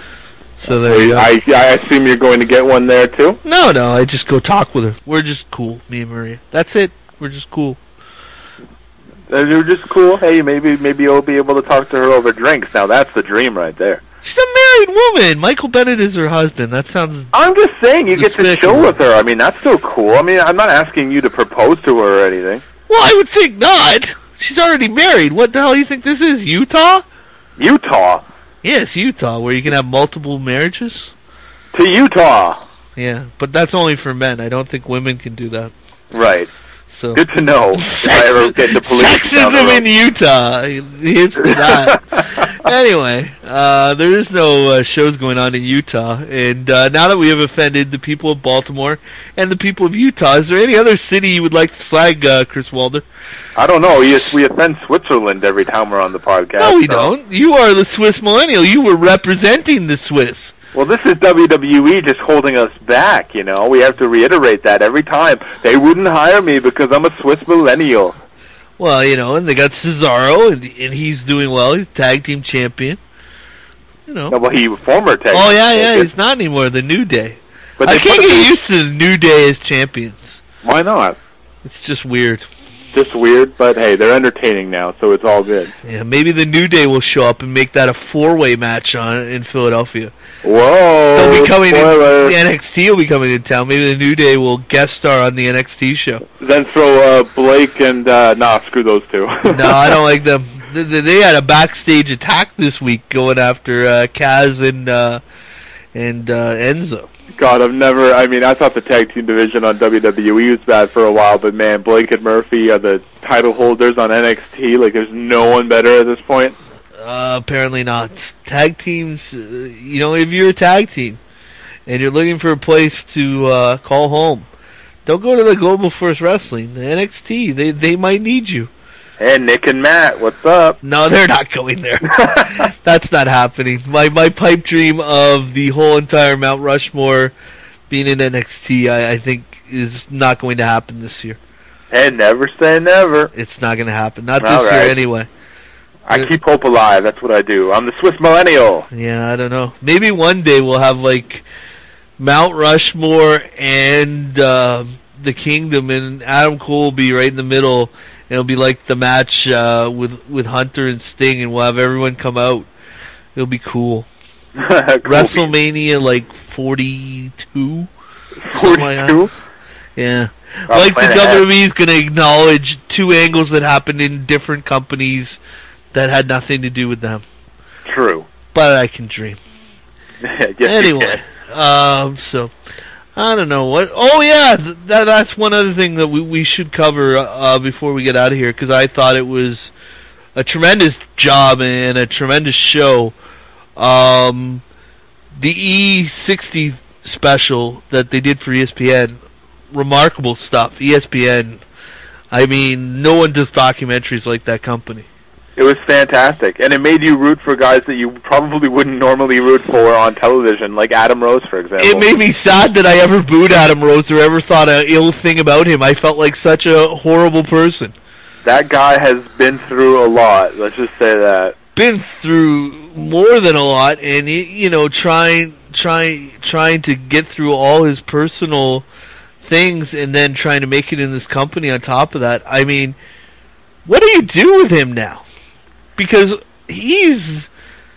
So there you go. I assume you're going to get one there, too? No, I just go talk with her. We're just cool, me and Maria. That's it. We're just cool. You're just cool. Hey, maybe you'll be able to talk to her over drinks. Now, that's the dream right there. She's a married woman. Michael Bennett is her husband. That sounds... I'm just saying, you get to despicable. chill with her. I mean, that's so cool. I mean, I'm not asking you to propose to her or anything. Well, I would think not. She's already married. What the hell do you think this is, Utah? Utah? Yes, Utah, where you can have multiple marriages. To Utah. Yeah, but that's only for men. I don't think women can do that. Right. So good to know. If I ever get the police sexism in Utah. Here's that. Anyway, there is no shows going on in Utah, and now that we have offended the people of Baltimore and the people of Utah, is there any other city you would like to slag, Chris Walder? I don't know. Yes, we offend Switzerland every time we're on the podcast. No, we don't. You are the Swiss millennial. You were representing the Swiss. Well, this is WWE just holding us back, you know. We have to reiterate that every time. They wouldn't hire me because I'm a Swiss millennial. Well, you know, and they got Cesaro, and he's doing well. He's tag team champion. You know. Yeah, well, he was former tag team champion. He's not anymore. The New Day. But I can't get used to the New Day as champions. Why not? It's just weird. just weird, but hey, they're entertaining now, so it's all good. Yeah, maybe the New Day will show up and make that a 4-way match in Philadelphia. Whoa! They'll be coming spoiler. in. The NXT will be coming to town. Maybe the New Day will guest star on the NXT show. Then throw Blake and screw those two. No, I don't like them. They had a backstage attack this week going after Kaz and Enzo. God, I thought the tag team division on WWE was bad for a while, but man, Blake and Murphy are the title holders on NXT. Like, there's no one better at this point. Apparently not. Tag teams, if you're a tag team and you're looking for a place to call home, don't go to the Global Force Wrestling. The NXT, they might need you. Hey, Nick and Matt, what's up? No, they're not going there. That's not happening. My pipe dream of the whole entire Mount Rushmore being in NXT, I think, is not going to happen this year. Hey, never say never. It's not going to happen. Not this year anyway. I keep hope alive. That's what I do. I'm the Swiss millennial. Yeah, I don't know. Maybe one day we'll have, like, Mount Rushmore and the Kingdom, and Adam Cole will be right in the middle. It'll be like the match with Hunter and Sting, and we'll have everyone come out. It'll be cool. Cool. WrestleMania, like, 42? 42? Yeah. Like the WWE is going to acknowledge two angles that happened in different companies that had nothing to do with them. True. But I can dream. Anyway, so I don't know what. Oh yeah, that's one other thing that we should cover before we get out of here, because I thought it was a tremendous job and a tremendous show. The E60 special that they did for ESPN, remarkable stuff. ESPN, I mean, no one does documentaries like that company. It was fantastic, and it made you root for guys that you probably wouldn't normally root for on television, like Adam Rose, for example. It made me sad that I ever booed Adam Rose or ever thought an ill thing about him. I felt like such a horrible person. That guy has been through a lot, let's just say that. Been through more than a lot, and trying to get through all his personal things and then trying to make it in this company on top of that. I mean, what do you do with him now? Because this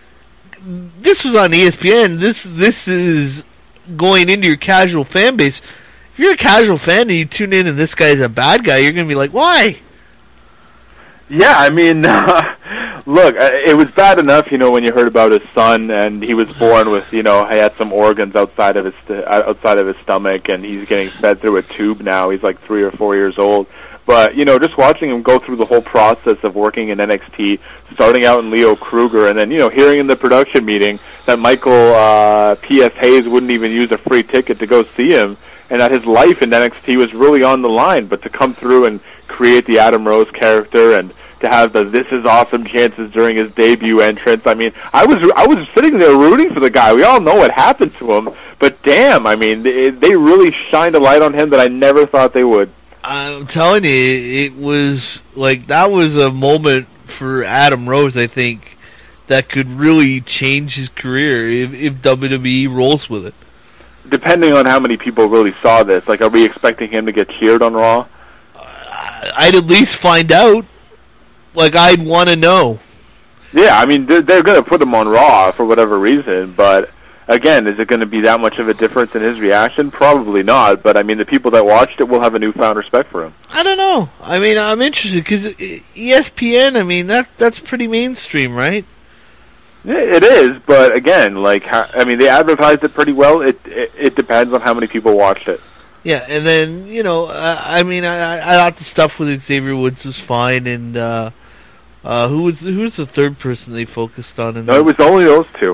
was on ESPN. This is going into your casual fan base. If you're a casual fan and you tune in and this guy's a bad guy, you're going to be like, why? Yeah, I mean, look, it was bad enough, when you heard about his son and he was born with, he had some organs outside of his stomach, and he's getting fed through a tube now. He's like 3 or 4 years old. But, just watching him go through the whole process of working in NXT, starting out in Leo Kruger, and then, hearing in the production meeting that Michael P.S. Hayes wouldn't even use a free ticket to go see him, and that his life in NXT was really on the line. But to come through and create the Adam Rose character and to have the "This Is Awesome" chances during his debut entrance, I mean, I was sitting there rooting for the guy. We all know what happened to him, but damn, I mean, they really shined a light on him that I never thought they would. I'm telling you, it was like that was a moment for Adam Rose, I think, that could really change his career if WWE rolls with it. Depending on how many people really saw this, like, are we expecting him to get cheered on Raw? I'd at least find out. Like, I'd want to know. Yeah, I mean, they're going to put him on Raw for whatever reason, but again, is it going to be that much of a difference in his reaction? Probably not, but I mean, the people that watched it will have a newfound respect for him. I don't know. I mean, I'm interested, because ESPN, I mean, that's pretty mainstream, right? It is, but again, like, they advertised it pretty well. It depends on how many people watched it. Yeah, and then, I thought the stuff with Xavier Woods was fine, and who was the third person they focused on? No, it was only those two.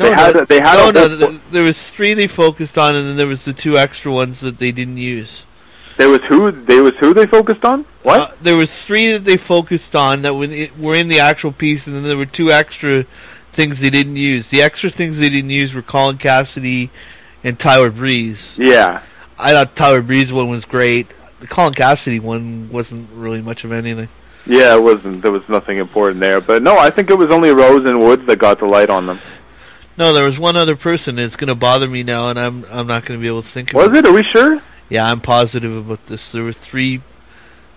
There was 3 they focused on, and then there was the 2 extra ones that they didn't use. There was who they focused on? What? There was 3 that they focused on that were in the actual piece, and then there were 2 extra things they didn't use. The extra things they didn't use were Colin Cassidy and Tyler Breeze. Yeah. I thought Tyler Breeze one was great. The Colin Cassidy one wasn't really much of anything. Yeah, it wasn't. There was nothing important there. But no, I think it was only Rose and Woods that got the light on them. No, there was one other person that's going to bother me now, and I'm not going to be able to think of it. Was it? Are we sure? Yeah, I'm positive about this. There were 3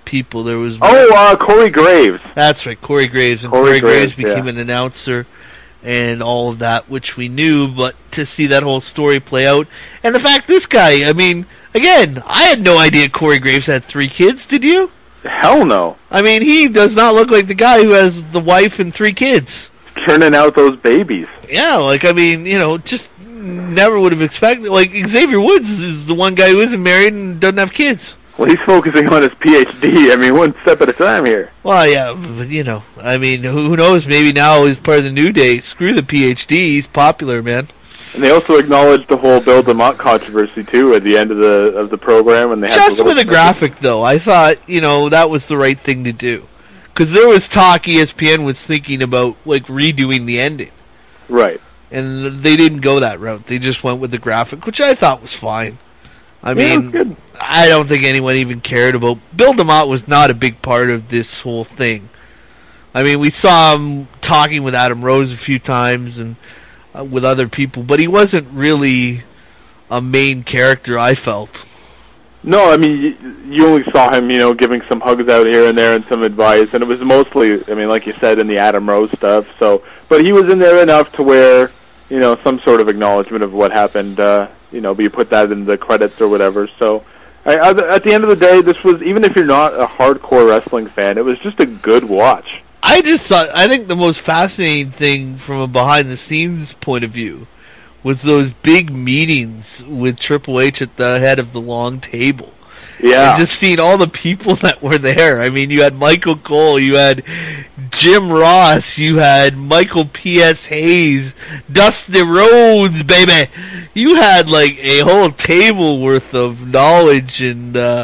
people. There was Corey Graves. That's right, Corey Graves, and Corey Graves became an announcer and all of that, which we knew, but to see that whole story play out, and the fact this guy, I mean, again, I had no idea Corey Graves had 3 kids, did you? Hell no. I mean, he does not look like the guy who has the wife and 3 kids. Turning out those babies. Yeah, like, I mean, you know, just never would have expected, like, Xavier Woods is the one guy who isn't married and doesn't have kids. Well, he's focusing on his PhD. I mean, one step at a time here. Well, yeah, but, you know, I mean, who knows? Maybe now he's part of the New Day. Screw the PhD. He's popular, man. And they also acknowledged the whole Bill DeMott controversy, too, at the end of the program. And they just had with a graphic, though, I thought, you know, that was the right thing to do. Because there was talk ESPN was thinking about, like, redoing the ending. Right. And they didn't go that route. They just went with the graphic, which I thought was fine. I mean, I don't think anyone even cared about... Bill DeMott was not a big part of this whole thing. I mean, we saw him talking with Adam Rose a few times and with other people, but he wasn't really a main character, I felt. No, I mean, you only saw him, you know, giving some hugs out here and there and some advice, and it was mostly, I mean, like you said, in the Adam Rose stuff. So, but he was in there enough to where, you know, some sort of acknowledgement of what happened, you know, but you put that in the credits or whatever. So, at the end of the day, this was, even if you're not a hardcore wrestling fan, it was just a good watch. I think the most fascinating thing from a behind-the-scenes point of view was those big meetings with Triple H at the head of the long table. Yeah. And just seeing all the people that were there. I mean, you had Michael Cole, you had Jim Ross, you had Michael P.S. Hayes, Dusty Rhodes, baby. You had, like, a whole table worth of knowledge and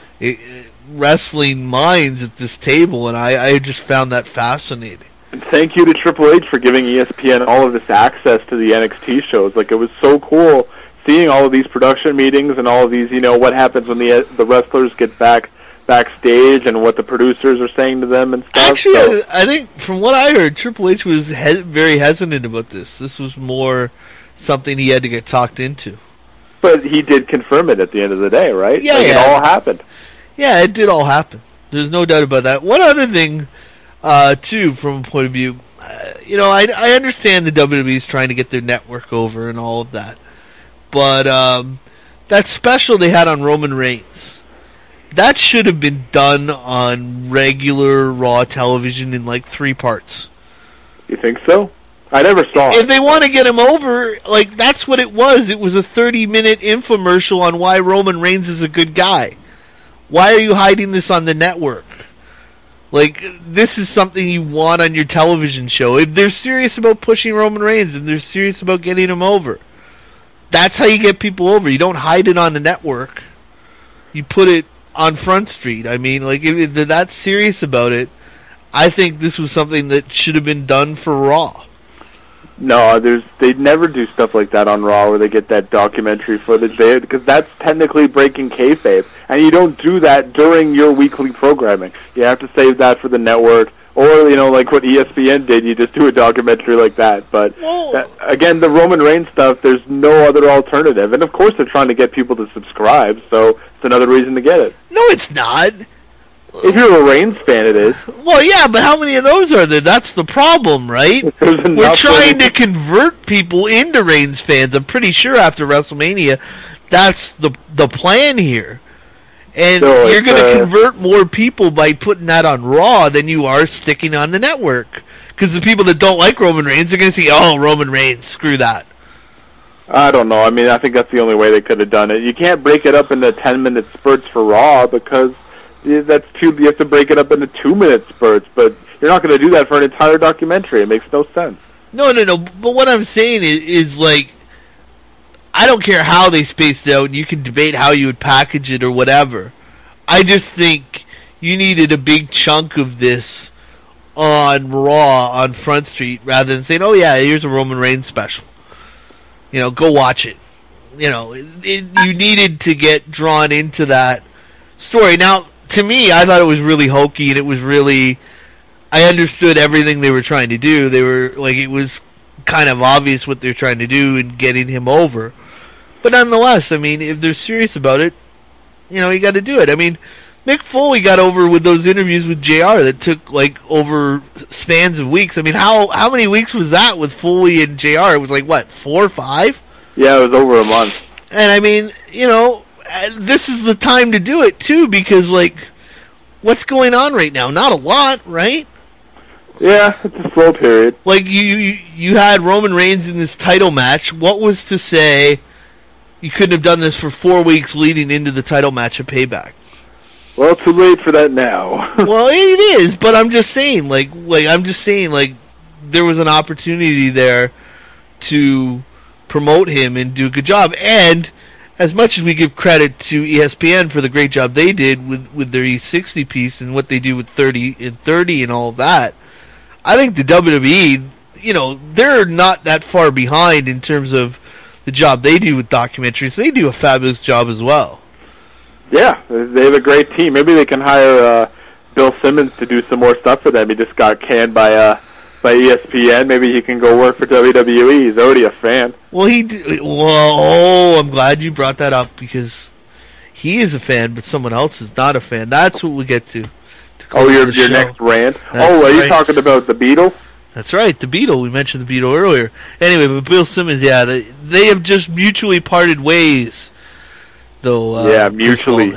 wrestling minds at this table, and I just found that fascinating. And thank you to Triple H for giving ESPN all of this access to the NXT shows. Like, it was so cool seeing all of these production meetings and all of these, you know, what happens when the wrestlers get backstage and what the producers are saying to them and stuff. Actually, I think from what I heard, Triple H was very hesitant about this. This was more something he had to get talked into. But he did confirm it at the end of the day, right? Yeah, like, yeah. It all happened. Yeah, it did all happen. There's no doubt about that. One other thing, too, from a point of view, you know, I understand the WWE is trying to get their network over and all of that. But that special they had on Roman Reigns, that should have been done on regular Raw television in like 3 parts. You think so? I never saw it. If they want to get him over, like, that's what it was. It was a 30-minute infomercial on why Roman Reigns is a good guy. Why are you hiding this on the network? Like, this is something you want on your television show. If they're serious about pushing Roman Reigns and they're serious about getting him over, that's how you get people over. You don't hide it on the network. You put it on Front Street. I mean, like, if they're that serious about it, I think this was something that should have been done for Raw. No, they'd never do stuff like that on Raw where they get that documentary footage there, because that's technically breaking kayfabe, and you don't do that during your weekly programming. You have to save that for the network, or, you know, like what ESPN did, you just do a documentary like that. But again, the Roman Reigns stuff, there's no other alternative, and of course they're trying to get people to subscribe, so it's another reason to get it. No, it's not. If you're a Reigns fan, it is. Well, yeah, but how many of those are there? That's the problem, right? We're trying to convert people into Reigns fans. I'm pretty sure after WrestleMania, that's the plan here. And so you're going to convert more people by putting that on Raw than you are sticking on the network. Because the people that don't like Roman Reigns are going to say, oh, Roman Reigns, screw that. I don't know. I mean, I think that's the only way they could have done it. You can't break it up into 10-minute spurts for Raw because... you have to break it up into 2-minute spurts, but you're not going to do that for an entire documentary. It makes no sense. No. But what I'm saying is like, I don't care how they spaced it out, and you can debate how you would package it or whatever. I just think you needed a big chunk of this on Raw on Front Street rather than saying, oh yeah, here's a Roman Reigns special. You know, go watch it. You know, you needed to get drawn into that story. Now, to me, I thought it was really hokey, and it was really... I understood everything they were trying to do. They were, like, it was kind of obvious what they're trying to do in getting him over. But nonetheless, I mean, if they're serious about it, you know, you got to do it. I mean, Mick Foley got over with those interviews with JR that took like over spans of weeks. I mean, how many weeks was that with Foley and JR? It was like what, 4 or 5? Yeah, it was over a month. And I mean, this is the time to do it too, because like, what's going on right now? Not a lot, right? Yeah, it's a slow period. Like you had Roman Reigns in this title match. What was to say you couldn't have done this for 4 weeks leading into the title match at Payback? Well, too late for that now. Well, it is, but I'm just saying, like there was an opportunity there to promote him and do a good job. And as much as we give credit to ESPN for the great job they did with their E60 piece and what they do with 30 and all of that, I think the WWE, they're not that far behind in terms of the job they do with documentaries. They do a fabulous job as well. Yeah, they have a great team. Maybe they can hire Bill Simmons to do some more stuff for them. He just got canned by ESPN. Maybe he can go work for WWE. He's already a fan. Well, I'm glad you brought that up, because he is a fan, but someone else is not a fan. That's what we get to. Oh, your next rant? Are you talking about the Beetle? That's right, the Beetle. We mentioned the Beetle earlier. Anyway, but Bill Simmons, yeah, they have just mutually parted ways. Though, yeah, mutually.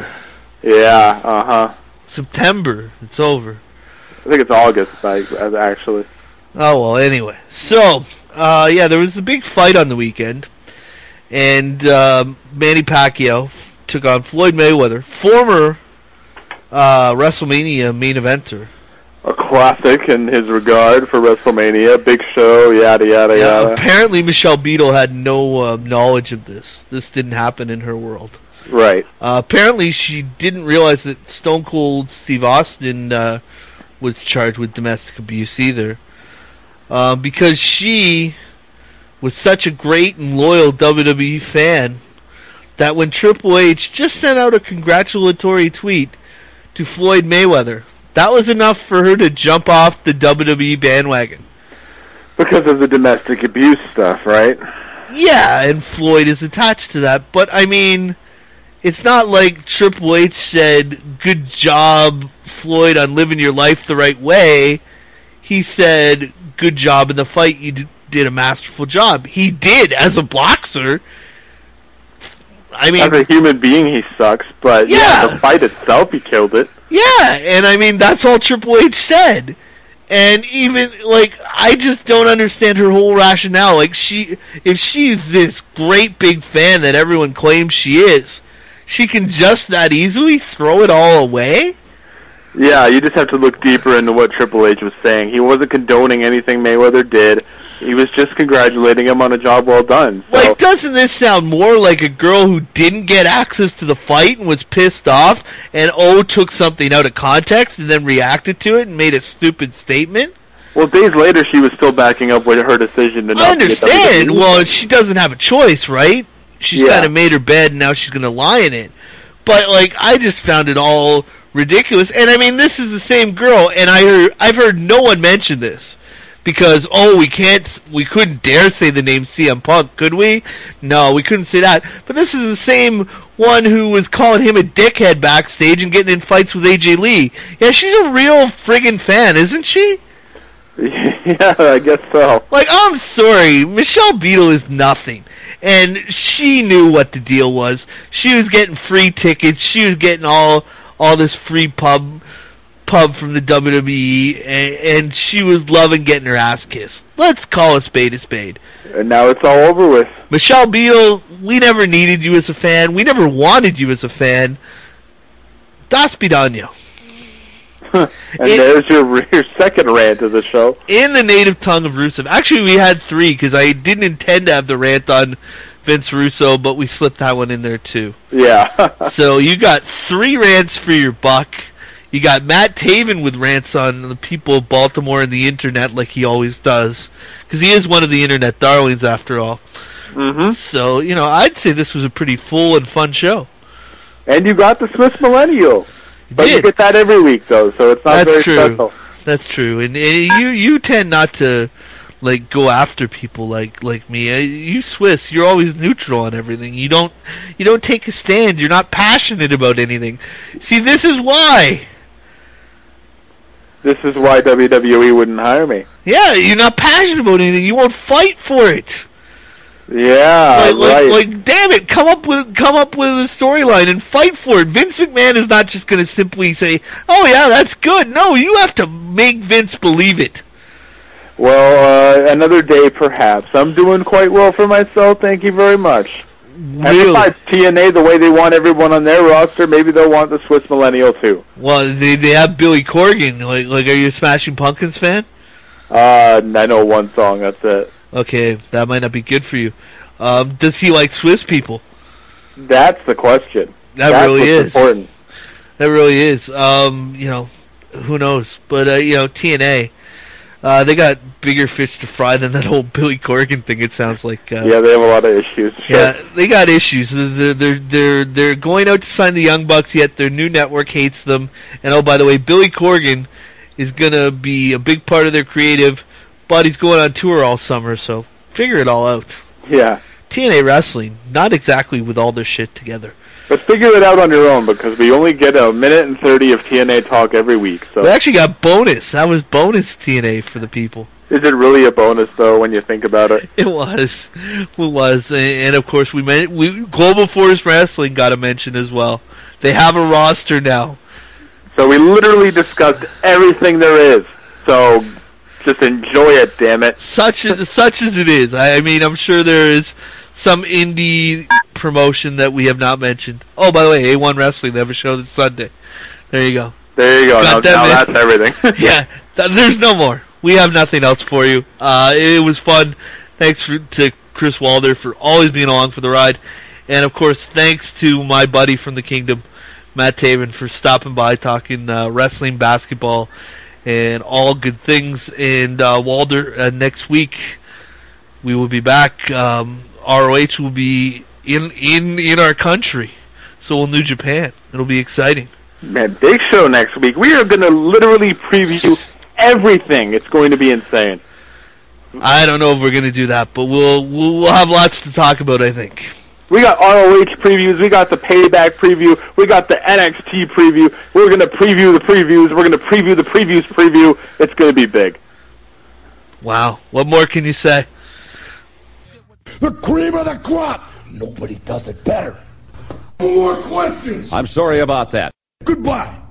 Yeah, September, it's over. I think it's August, actually. Oh, well, anyway. So, there was a big fight on the weekend, and Manny Pacquiao took on Floyd Mayweather, former WrestleMania main eventer. A classic in his regard for WrestleMania, big show, yada, yada, yada. Apparently Michelle Beadle had no knowledge of this. This didn't happen in her world. Right. Apparently she didn't realize that Stone Cold Steve Austin was charged with domestic abuse either. Because she was such a great and loyal WWE fan that when Triple H just sent out a congratulatory tweet to Floyd Mayweather, that was enough for her to jump off the WWE bandwagon. Because of the domestic abuse stuff, right? Yeah, and Floyd is attached to that. But, I mean, it's not like Triple H said, good job, Floyd, on living your life the right way. He said, good job in the fight, you did a masterful job. He did, as a boxer. I mean, as a human being, he sucks, but the fight itself, he killed it. Yeah, and I mean, that's all Triple H said. And even, I just don't understand her whole rationale. Like, if she's this great big fan that everyone claims she is, she can just that easily throw it all away? Yeah, you just have to look deeper into what Triple H was saying. He wasn't condoning anything Mayweather did. He was just congratulating him on a job well done. So. Doesn't this sound more like a girl who didn't get access to the fight and was pissed off and took something out of context and then reacted to it and made a stupid statement? Well, days later she was still backing up with her decision to not. I understand. Well, she doesn't have a choice, right? She's kind of made her bed and now she's going to lie in it. But I just found it all ridiculous. And I mean, this is the same girl, and I've heard no one mention this. Because, we couldn't dare say the name CM Punk, could we? No, we couldn't say that. But this is the same one who was calling him a dickhead backstage and getting in fights with AJ Lee. Yeah, she's a real friggin' fan, isn't she? Yeah, I guess so. I'm sorry, Michelle Beadle is nothing. And she knew what the deal was. She was getting free tickets. She was getting all this free pub from the WWE, and she was loving getting her ass kissed. Let's call a spade a spade. And now it's all over with. Michelle Beadle, we never needed you as a fan. We never wanted you as a fan. Das Pidano. And there's your second rant of the show. In the native tongue of Rusev. Actually, we had 3, because I didn't intend to have the rant on Vince Russo, but we slipped that one in there too. Yeah. So you got 3 rants for your buck. You got Matt Taven with rants on the people of Baltimore and the internet like he always does. Because he is one of the internet darlings after all. Mm-hmm. So, I'd say this was a pretty full and fun show. And you got the Swiss Millennial. But you get that every week, though, so it's not very special. That's true. And you tend not to like go after people like me. You Swiss, you're always neutral on everything. You don't take a stand. You're not passionate about anything. See, this is why. This is why WWE wouldn't hire me. Yeah, you're not passionate about anything. You won't fight for it. Yeah, right. Like, damn it! Come up with a storyline and fight for it. Vince McMahon is not just going to simply say, "Oh yeah, that's good." No, you have to make Vince believe it. Well, another day perhaps. I'm doing quite well for myself. Thank you very much. Really? And besides TNA, the way they want everyone on their roster, maybe they'll want the Swiss Millennial too. Well, they have Billy Corgan. Like, are you a Smashing Pumpkins fan? I know one song. That's it. Okay, that might not be good for you. Does he like Swiss people? That's the question. That's really what's is important. That really is. Who knows? But TNA, they got bigger fish to fry than that whole Billy Corgan thing. It sounds like. Yeah, they have a lot of issues. Sure. Yeah, they got issues. They're going out to sign the Young Bucks. Yet their new network hates them. And oh, by the way, Billy Corgan is gonna be a big part of their creative. But he's going on tour all summer, so figure it all out. Yeah. TNA Wrestling, not exactly with all their shit together. But figure it out on your own, because we only get a minute and 30 of TNA talk every week. So we actually got bonus. That was bonus TNA for the people. Is it really a bonus, though, when you think about it? It was. And of course, Global Force Wrestling got a mention as well. They have a roster now. So we literally discussed everything there is. So just enjoy it, damn it. Such as it is. I mean, I'm sure there is some indie promotion that we have not mentioned. Oh, by the way, A1 Wrestling, they have a show this Sunday. There you go. There you go. Now that's everything. Yeah, there's no more. We have nothing else for you. It was fun. Thanks to Chris Walder for always being along for the ride. And, of course, thanks to my buddy from the Kingdom, Matt Taven, for stopping by, talking wrestling, basketball, and all good things. And Walder, next week we will be back. ROH will be in our country. So will New Japan. It'll be exciting. Man, big show next week. We are going to literally preview everything. It's going to be insane. I don't know if we're going to do that, but we'll have lots to talk about, I think. We got ROH previews. We got the Payback preview. We got the NXT preview. We're going to preview the previews. We're going to preview the previews preview. It's going to be big. Wow. What more can you say? The cream of the crop. Nobody does it better. More questions. I'm sorry about that. Goodbye.